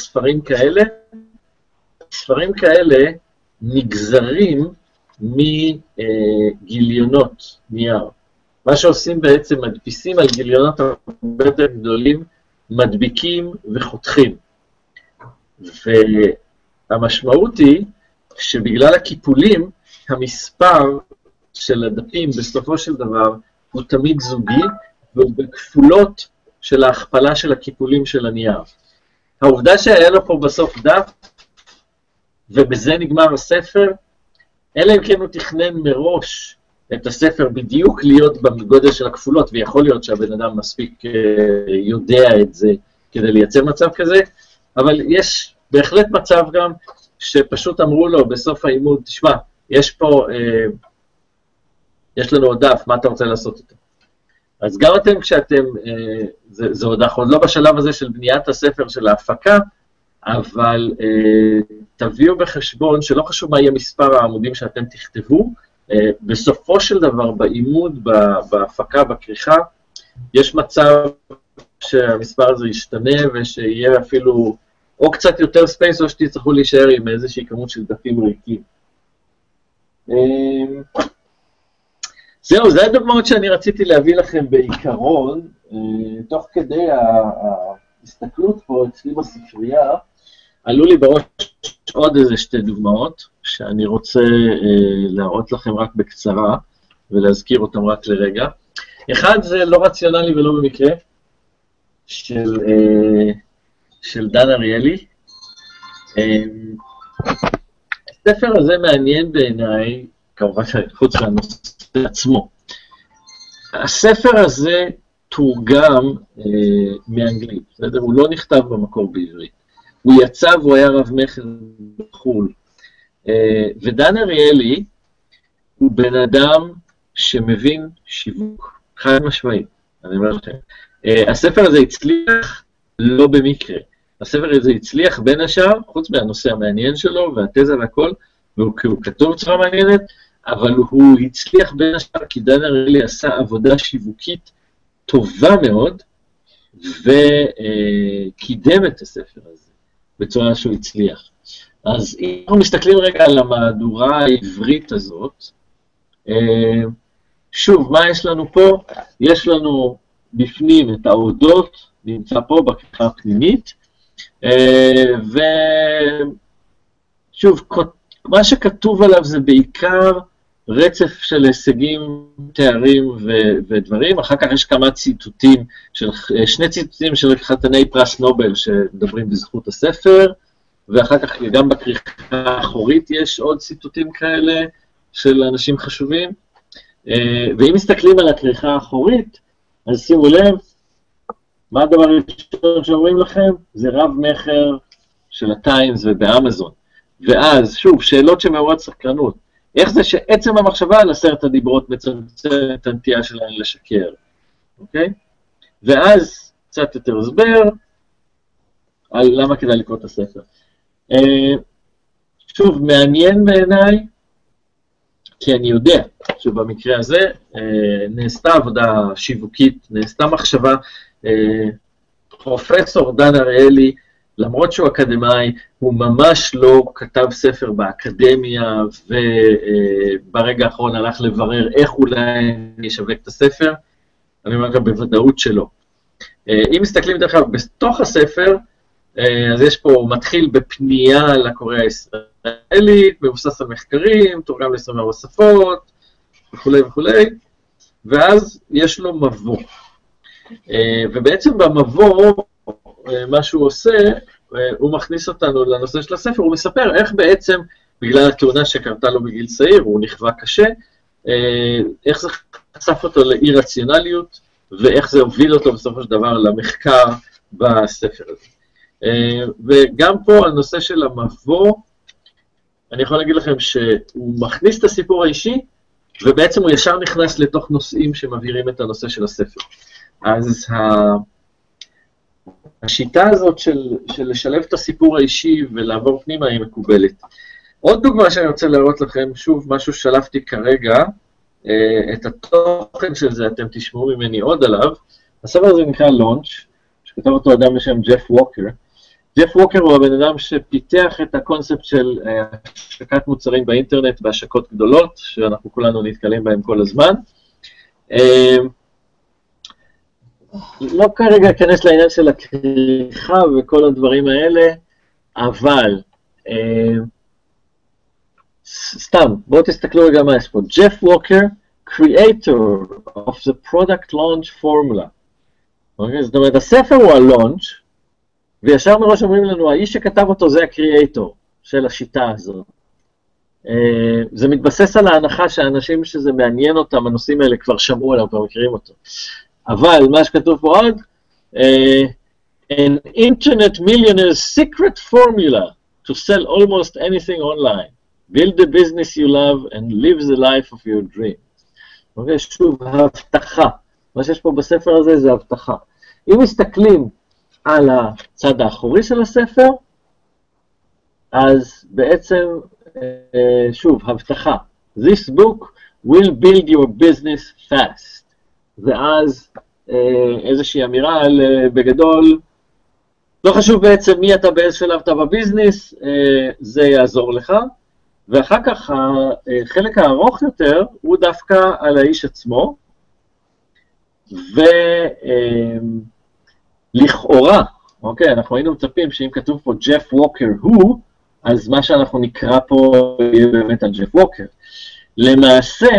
ספרים כאלה נגזרים מגיליונות נייר. מה שעושים בעצם, מדפיסים על גיליונות הרבה יותר גדולים, מדביקים וחותכים. והמשמעות היא שבגלל הקיפולים, המספר של הדפים בסופו של דבר הוא תמיד זוגי, והוא בכפולות של ההכפלה של הקיפולים של הנייר. העובדה שהיה לו פה בסוף דף, ובזה נגמר הספר, אלא אם כן הוא תכנן מראש את הספר בדיוק להיות בגודל של הכפולות, ויכול להיות שהבן אדם מספיק יודע את זה כדי לייצר מצב כזה, אבל יש בהחלט מצב גם שפשוט אמרו לו בסוף האימון, תשמע, יש לנו עוד דף, מה אתה רוצה לעשות איתו? אז גם אתם כשאתם, זה עוד לא בשלב הזה של בניית הספר של ההפקה, אבל תביאו בחשבון שלא חשוב מה יהיה מספר העמודים שאתם תכתבו, בסופו של דבר באימון, בהפקה, בכריכה, יש מצב שהמספר הזה ישתנה ושיהיה אפילו או קצת יותר ספייס או שתצטרכו להישאר עם איזושהי כמות של דפים ריקים. זהו, זה הדוגמאות שאני רציתי להביא לכם בעיקרון, תוך כדי ההסתכלות פה אצלי בספרייה, עלו לי בראש עוד איזה שתי דוגמאות שאני רוצה להראות לכם רק בקצרה ולהזכיר אותם רק לרגע. אחד זה לא רציונלי ולא במקרה של דן אריאלי. הספר הזה מעניין בעיניי, כמובן חוץ מהנושא עצמו. הספר הזה תורגם מאנגלית, בסדר? הוא לא נכתב במקור בעברית. הוא יצא והוא היה רב מכר בחו"ל. ודן אריאלי הוא בן אדם שמבין שיווק, חד משמעי, אני אומר לכם. הספר הזה הצליח לא במקרה. הספר הזה הצליח בין השאר, חוץ מהנושא המעניין שלו והתזה והכל, והוא כתוב בצורה מעניינת, אבל הוא הצליח בין השאר כי דן אריאלי עשה עבודה שיווקית טובה מאוד, וקידם את הספר הזה בצורה שהוא הצליח. אז אם אנחנו מסתכלים רגע על המהדורה העברית הזאת, שוב, מה יש לנו פה? יש לנו בפנים את ההודות, נמצא פה בכריכה הפנימית, ושוב, מה שכתוב עליו זה בעיקר רצף של הישגים, תארים ודברים. אחר כך יש כמה ציטוטים, שני ציטוטים של חתני פרס נובל שמדברים בזכות הספר, ואחר כך גם בכריכה האחורית יש עוד ציטוטים כאלה של אנשים חשובים. ואם מסתכלים על הכריכה האחורית, אז שימו לב, מה הדבר הראשון שאומרים לכם? זה רב מכר של הטיימס ובאמזון. ואז, שוב, שאלות שמעוררות סקרנות. איך זה שעצם המחשבה על 10 הדיברות מצמצם את הנטייה שלהם לשקר? אוקיי? ואז קצת יותר הסבר על למה כדאי לקרוא את הספר. שוב, מעניין בעיניי, כי אני יודע שבמקרה הזה נעשתה עבודה שיווקית, נעשתה מחשבה. פרופסור דן אריאלי, למרות שהוא אקדמאי, הוא ממש לא כתב ספר באקדמיה, וברגע האחרון הלך לברר איך אולי ישווק את הספר. אני אומר גם בוודאות שלא. אם מסתכלים דרך כלל בתוך הספר, אז יש פה, הוא מתחיל בפנייה לקורא הישראלי, מבוסס על מחקרים, תורגם ל-24 שפות, וכו' וכו', ואז יש לו מבוא. ובעצם במבוא, מה שהוא עושה, הוא מכניס אותנו לנושא של הספר, הוא מספר איך בעצם, בגלל התאונה שקרתה לו בגיל צעיר, הוא נכווה קשה, איך זה חשף אותו לאי רציונליות, ואיך זה הוביל אותו בסופו של דבר למחקר בספר הזה. וגם פה הנושא של המבוא, אני יכול להגיד לכם שהוא מכניס את הסיפור האישי, ובעצם הוא ישר נכנס לתוך נושאים שמבהירים את הנושא של הספר. אז השיטה הזאת של לשלב את הסיפור האישי ולעבור פנימה היא מקובלת. עוד דוגמה שאני רוצה להראות לכם, שוב משהו שלפתי כרגע, את התוכן של זה אתם תשמעו ממני עוד עליו. הספר הזה נקרא לונץ', שכתב אותו אדם בשם ג'ף ווקר. ג'ף ווקר הוא הבן אדם שפיתח את הקונספט של השקת מוצרים באינטרנט בהשקות גדולות, שאנחנו כולנו נתקלים בהם כל הזמן. לא כרגע אכנס לעניין של הכריכה וכל הדברים האלה, אבל סתם, בואו תסתכלו רגע מה יש פה. ג'ף ווקר, creator of the product launch formula. זאת אומרת, הספר הוא הלונץ', וישר מראש אומרים לנו, האיש שכתב אותו זה הקריאייטור של השיטה הזאת. זה מתבסס על ההנחה שהאנשים שזה מעניין אותם, הנושאים האלה כבר שמעו עליו, כבר מכירים אותו. אבל מה שכתוב פה עוד, an internet millionaire's secret formula to sell almost anything online. Build the business you love and live the life of your dreams. אוקיי, שוב, הבטחה. מה שיש פה בספר הזה זה הבטחה. אם מסתכלים על הצד האחורי של הספר, אז בעצם, שוב, הבטחה. This book will build your business fast. ואז איזושהי אמירה על בגדול, לא חשוב בעצם מי אתה באיזה שלב אתה בביזנס, זה יעזור לך. ואחר כך החלק הארוך יותר הוא דווקא על האיש עצמו, ולכאורה, אוקיי, אנחנו היינו מצפים שאם כתוב פה ג'ף ווקר הוא, אז מה שאנחנו נקרא פה יהיה באמת על ג'ף ווקר. למעשה,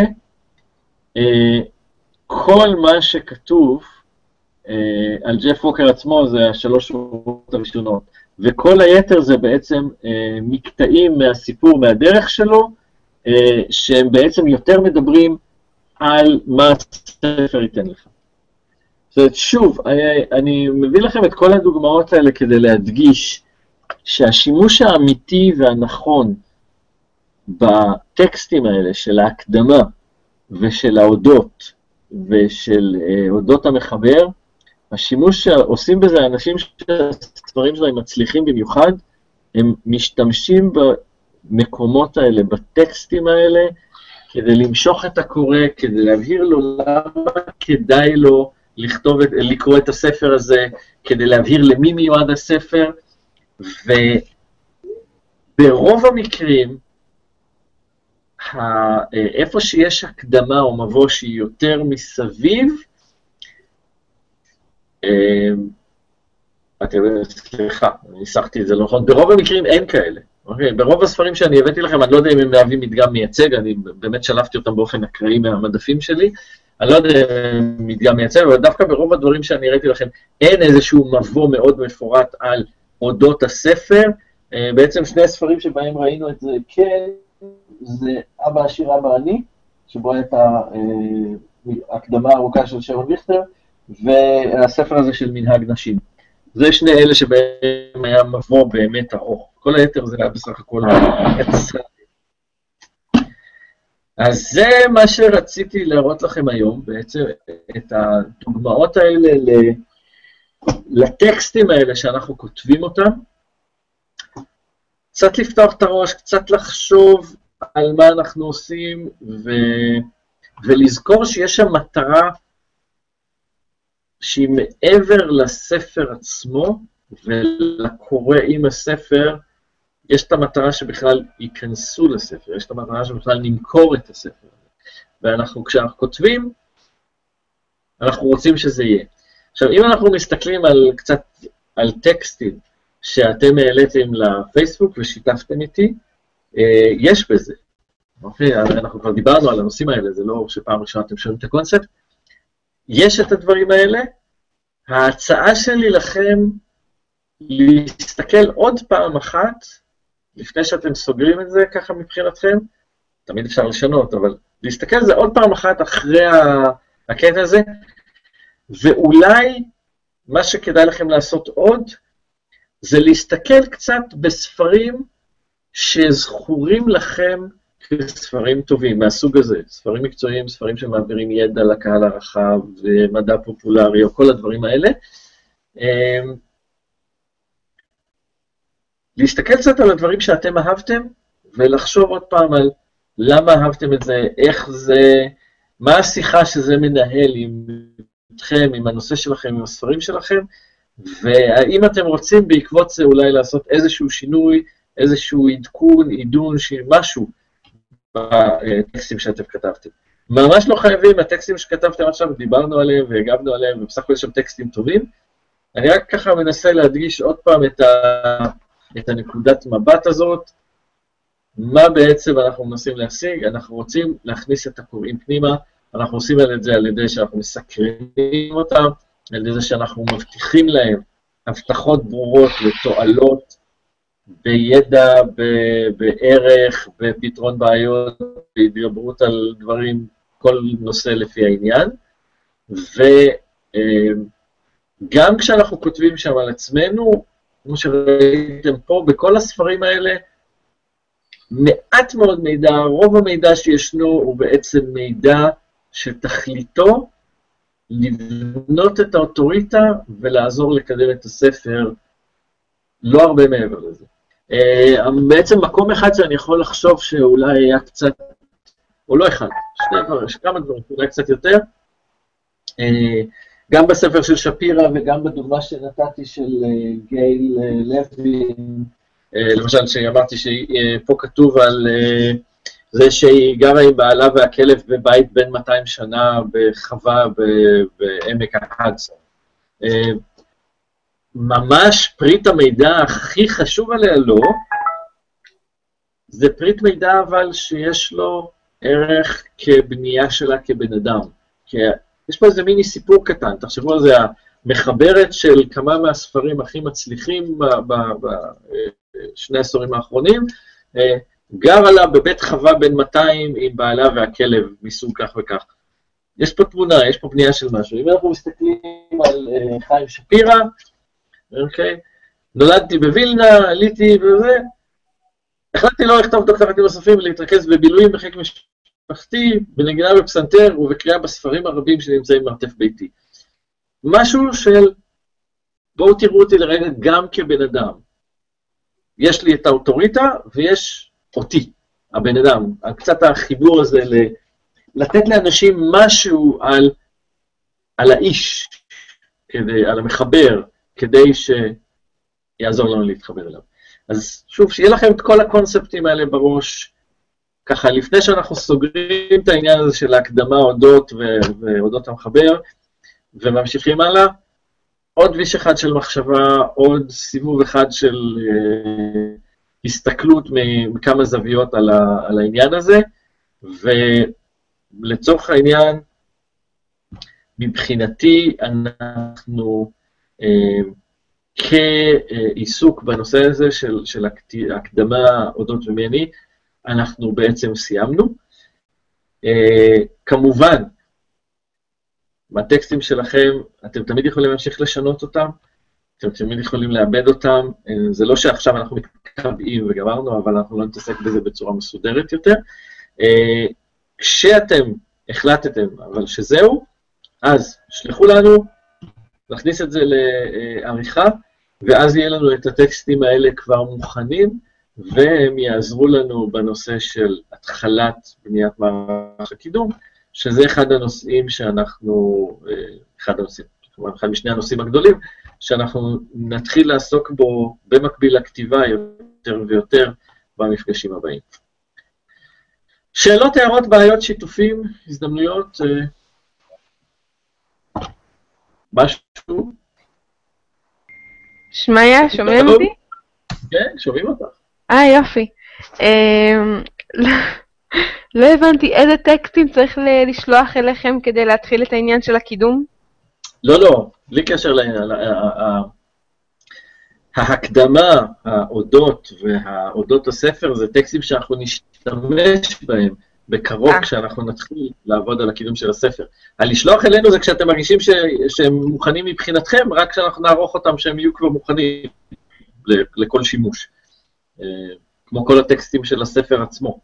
כל מה שכתוב על ג'ף ווקר עצמו זה 3 שורות הראשונות, וכל היתר זה בעצם מקטעים מהסיפור, מהדרך שלו, שהם בעצם יותר מדברים על מה הספר ייתן לך. זאת אומרת, שוב, אני מביא לכם את כל הדוגמאות האלה כדי להדגיש שהשימוש האמיתי והנכון בטקסטים האלה של ההקדמה ושל ההודות ושל הודות המחבר, השימוש שעושים בזה אנשים שהספרים שלהם מצליחים במיוחד, הם משתמשים במקומות האלה, בטקסטים האלה, כדי למשוך את הקורא, כדי להבהיר לו למה כדאי לו לקרוא את הספר הזה, כדי להבהיר למי מיועד הספר, וברוב המקרים, איפה שיש הקדמה או מבוא שהיא יותר מסביב, סליחה, אני ניסחתי את זה לא נכון, ברוב המקרים אין כאלה. ברוב הספרים שאני הבאתי לכם, אני לא יודע אם הם מהווים מדגם מייצג, אני באמת שלפתי אותם באופן אקראי מהמדפים שלי, אני לא יודע אם הם מדגם מייצג, אבל דווקא ברוב הדברים שאני הראיתי לכם, אין איזשהו מבוא מאוד מפורט על אודות הספר. בעצם 2 הספרים שבהם ראינו את זה, כן, זה אבא עשיר אבא עני, שבו הייתה הקדמה ארוכה של שרון ליכטר, והספר הזה של מנהג נשים. זה 2 אלה שבהם היה מבוא באמת ארוך. כל היתר זה היה בסך הכל קצר. אז זה מה שרציתי להראות לכם היום, בעצם את הדוגמאות האלה לטקסטים האלה שאנחנו כותבים אותם. קצת לפתוח את הראש, קצת לחשוב על מה אנחנו עושים, ולזכור שיש שם מטרה שהיא מעבר לספר עצמו, ולקורא עם הספר, יש את המטרה שבכלל ייכנסו לספר, יש את המטרה שבכלל נמכור את הספר. ואנחנו, כשאנחנו כותבים, אנחנו רוצים שזה יהיה. עכשיו, אם אנחנו מסתכלים קצת על טקסטים שאתם העליתם לפייסבוק ושיתפתם איתי, יש בזה. אוקיי, אנחנו כבר דיברנו על הנושאים האלה, זה לא שפעם ראשונה אתם שומעים את הקונספט. יש את הדברים האלה. ההצעה שלי לכם להסתכל עוד פעם אחת, לפני שאתם סוגרים את זה ככה מבחינתכם, תמיד אפשר לשנות, אבל להסתכל על זה עוד פעם אחת אחרי הקטע הזה, ואולי מה שכדאי לכם לעשות עוד, זה להסתכל קצת בספרים שזכורים לכם כספרים טובים, מהסוג הזה, ספרים מקצועיים, ספרים שמעבירים ידע לקהל הרחב, ומדע פופולרי, או כל הדברים האלה. להסתכל קצת על הדברים שאתם אהבתם, ולחשוב עוד פעם על למה אהבתם את זה, איך זה, מה השיחה שזה מנהל איתכם, עם הנושא שלכם, עם הספרים שלכם, והאם אתם רוצים בעקבות זה אולי לעשות איזשהו שינוי, איזשהו עדכון, עידון, משהו בטקסטים שאתם כתבתם. ממש לא חייבים, הטקסטים שכתבתם עכשיו, דיברנו עליהם והגבנו עליהם, ובסך הכל יש שם טקסטים טובים. אני רק ככה מנסה להדגיש עוד פעם את הנקודת מבט הזאת, מה בעצם אנחנו מנסים להשיג. אנחנו רוצים להכניס את הקוראים פנימה, אנחנו עושים את זה על ידי שאנחנו מסקרנים אותם, על ידי שאנחנו מבטיחים להם הבטחות ברורות לתועלות, בידע, בערך, בפתרון בעיות, בהתגברות על דברים, כל נושא לפי העניין. וגם כשאנחנו כותבים שם על עצמנו, כמו שראיתם פה, בכל הספרים האלה, מעט מאוד מידע, רוב המידע שישנו הוא בעצם מידע שתכליתו לבנות את האוטוריטה ולעזור לקדם את הספר, לא הרבה מעבר לזה. בעצם מקום אחד שאני יכול לחשוב שאולי היה קצת, או לא אחד, כמה דברים, אולי קצת יותר, גם בספר של שפירא וגם בדוגמה שנתתי של גייל לוין, למשל שאמרתי שפה כתוב על זה שהיא גרה עם בעלה והכלב בבית בין 200 שנה בחווה בעמק ההדסון. ממש פריט המידע הכי חשוב עליה לא, זה פריט מידע אבל שיש לו ערך כבנייה שלה כבן אדם. יש פה איזה מיני סיפור קטן, תחשבו על זה, המחברת של כמה מהספרים הכי מצליחים בשני העשורים האחרונים, גרה לה בבית חווה בין 200 עם בעלה והכלב מסוג כך וכך. יש פה תמונה, יש פה בנייה של משהו. אם אנחנו מסתכלים על חיים שפירא, אוקיי, נולדתי בווילנה, עליתי וזה, החלטתי לא לכתוב דוקטורטים נוספים ולהתרכז בבילויים בחיק משפחתי, בנגינה בפסנתר ובקריאה בספרים הרבים שנמצאים במרתף ביתי. משהו של, בואו תראו אותי לרגע גם כבן אדם. יש לי את האוטוריטה ויש אותי, הבן אדם. קצת החיבור הזה לתת לאנשים משהו על האיש, על המחבר, כדי שיעזור לנו להתחבר אליו. אז שוב, שיהיה לכם את כל הקונספטים האלה בראש, ככה לפני שאנחנו סוגרים את העניין הזה של ההקדמה אודות ואודות המחבר, וממשיכים הלאה, עוד ויש אחד של מחשבה, עוד סיבוב אחד של הסתכלות מכמה זוויות על העניין הזה, ולצורך העניין, מבחינתי אנחנו כעיסוק בנושא הזה של הקדמה אודות ומני, אנחנו בעצם סיימנו. כמובן, מהטקסטים שלכם, אתם תמיד יכולים להמשיך לשנות אותם, אתם תמיד יכולים לאבד אותם, זה לא שעכשיו אנחנו מתקבעים וגמרנו, אבל אנחנו לא נתעסק בזה בצורה מסודרת יותר. כשאתם החלטתם, אבל שזהו, אז שלחו לנו, נכניס את זה לעריכה, ואז יהיה לנו את הטקסטים האלה כבר מוכנים, והם יעזרו לנו בנושא של התחלת בניית מערך הקידום, שזה אחד הנושאים שאנחנו, כלומר, אחד משני הנושאים הגדולים, שאנחנו נתחיל לעסוק בו במקביל לכתיבה יותר ויותר במפגשים הבאים. שאלות, הערות, בעיות, שיתופים, הזדמנויות, משהו? שמעיה, שומעים אותי? כן, שומעים אותך. יופי. לא הבנתי איזה טקסטים צריך לשלוח אליכם כדי להתחיל את העניין של הקידום? לא, בלי קשר לעניין. ההקדמה, האודות והאודות הספר, זה טקסטים שאנחנו נשתמש בהם בקרוב כשאנחנו נתחיל לעבוד על הקידום של הספר. הלשלוח אלינו זה כשאתם מרגישים שהם מוכנים מבחינתכם, רק כשאנחנו נערוך אותם שהם יהיו כבר מוכנים לכל שימוש. כמו כל הטקסטים של הספר עצמו.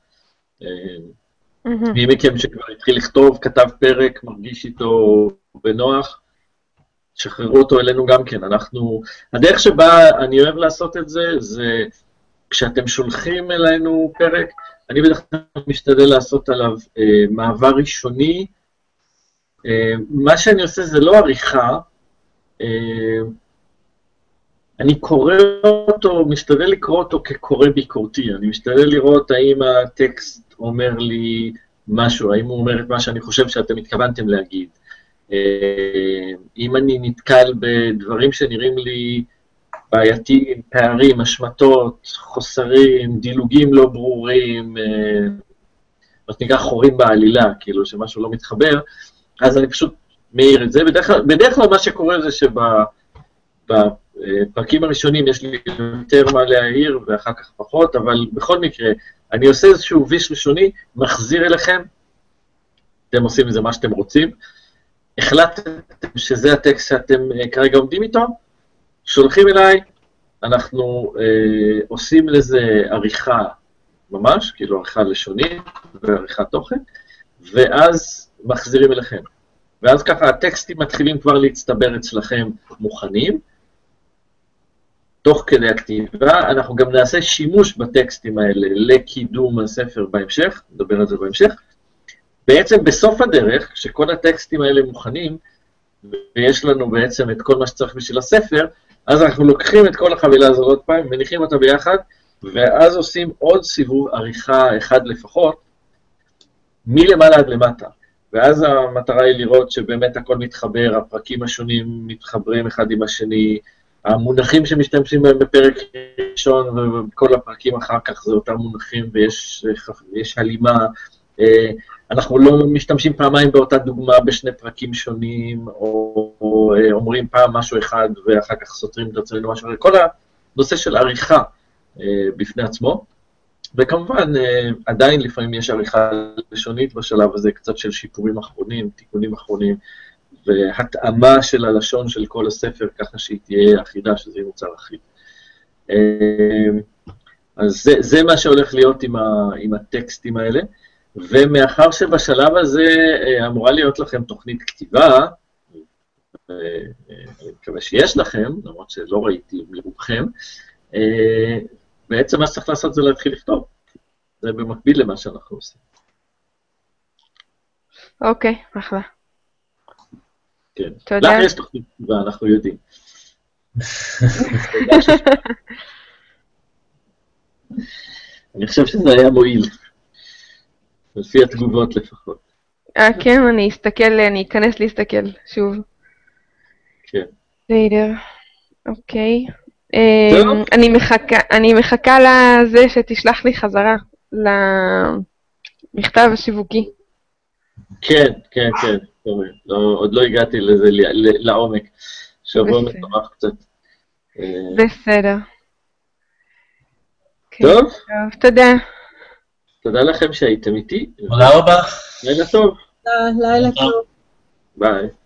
מי מכם שכבר התחיל לכתוב, כתב פרק, מרגיש איתו בנוח, שחררו אותו אלינו גם כן. הדרך שבה אני אוהב לעשות את זה, זה כשאתם שולחים אלינו פרק, אני בדרך כלל משתדל לעשות עליו מעבר ראשוני. מה שאני עושה זה לא עריכה, אני קורא אותו, משתדל לקרוא אותו כקורא ביקורתי, אני משתדל לראות האם הטקסט אומר לי משהו, האם הוא אומר את מה שאני חושב שאתם התכוונתם להגיד. אם אני נתקל בדברים שנראים לי בעייתיים, פערים, השמטות, חוסרים, דילוגים לא ברורים, מה שנקרא חורים בעלילה, כאילו שמשהו לא מתחבר, אז אני פשוט מעיר את זה. בדרך כלל מה שקורה זה בפרקים הראשונים יש לי יותר מה להעיר ואחר כך פחות, אבל בכל מקרה, אני עושה איזשהו ויש ראשוני, מחזיר אליכם, אתם עושים מזה מה שאתם רוצים, החלטתם שזה הטקסט שאתם כרגע עומדים איתו, שולחים אליי, אנחנו עושים לזה עריכה ממש, כאילו עריכה לשונית ועריכת תוכן, ואז מחזירים אליכם. ואז ככה הטקסטים מתחילים כבר להצטבר אצלכם מוכנים, תוך כדי הכתיבה, אנחנו גם נעשה שימוש בטקסטים האלה לקידום הספר בהמשך, נדבר על זה בהמשך. בעצם בסוף הדרך, כשכל הטקסטים האלה מוכנים, ויש לנו בעצם את כל מה שצריך בשביל הספר, אז אנחנו לוקחים את כל החבילה הזאת עוד פעם, מניחים אותה ביחד, ואז עושים עוד סיבוב עריכה אחד לפחות, מלמעלה עד למטה. ואז המטרה היא לראות שבאמת הכל מתחבר, הפרקים השונים מתחברים אחד עם השני, המונחים שמשתמשים בהם בפרק ראשון ובכל הפרקים אחר כך זה אותם מונחים ויש הלימה. אנחנו לא משתמשים פעמיים באותה דוגמה בשני פרקים שונים, או אומרים פעם משהו אחד ואחר כך סותרים את עצמנו משהו אחר. כל הנושא של עריכה בפני עצמו, וכמובן עדיין לפעמים יש עריכה לשונית בשלב הזה, קצת של שיפורים אחרונים, תיקונים אחרונים, והתאמה של הלשון של כל הספר, ככה שהיא תהיה אחידה, שזה יהיה מוצר אחיד. אז זה מה שהולך להיות עם הטקסטים האלה, ומאחר שבשלב הזה אמורה להיות לכם תוכנית כתיבה, אני מקווה שיש לכם, למרות שלא ראיתי מרובכם, בעצם מה שצריך לעשות זה להתחיל לכתוב. זה במקביל למה שאנחנו עושים. אוקיי, אחלה. כן. תודה. לך יש תוכנית כתיבה, אנחנו יודעים. אני חושב שזה היה מועיל. לפי התגובות לפחות. כן, אני אכנס להסתכל שוב. כן. בסדר, אוקיי. טוב. אני מחכה לזה שתשלח לי חזרה, למכתב השיווקי. כן. עוד לא הגעתי לזה לעומק. שבוע מטורף קצת. בסדר. טוב. תודה. תודה לכם שהייתם איתי. תודה רבה. לילה טוב. לילה טוב. ביי.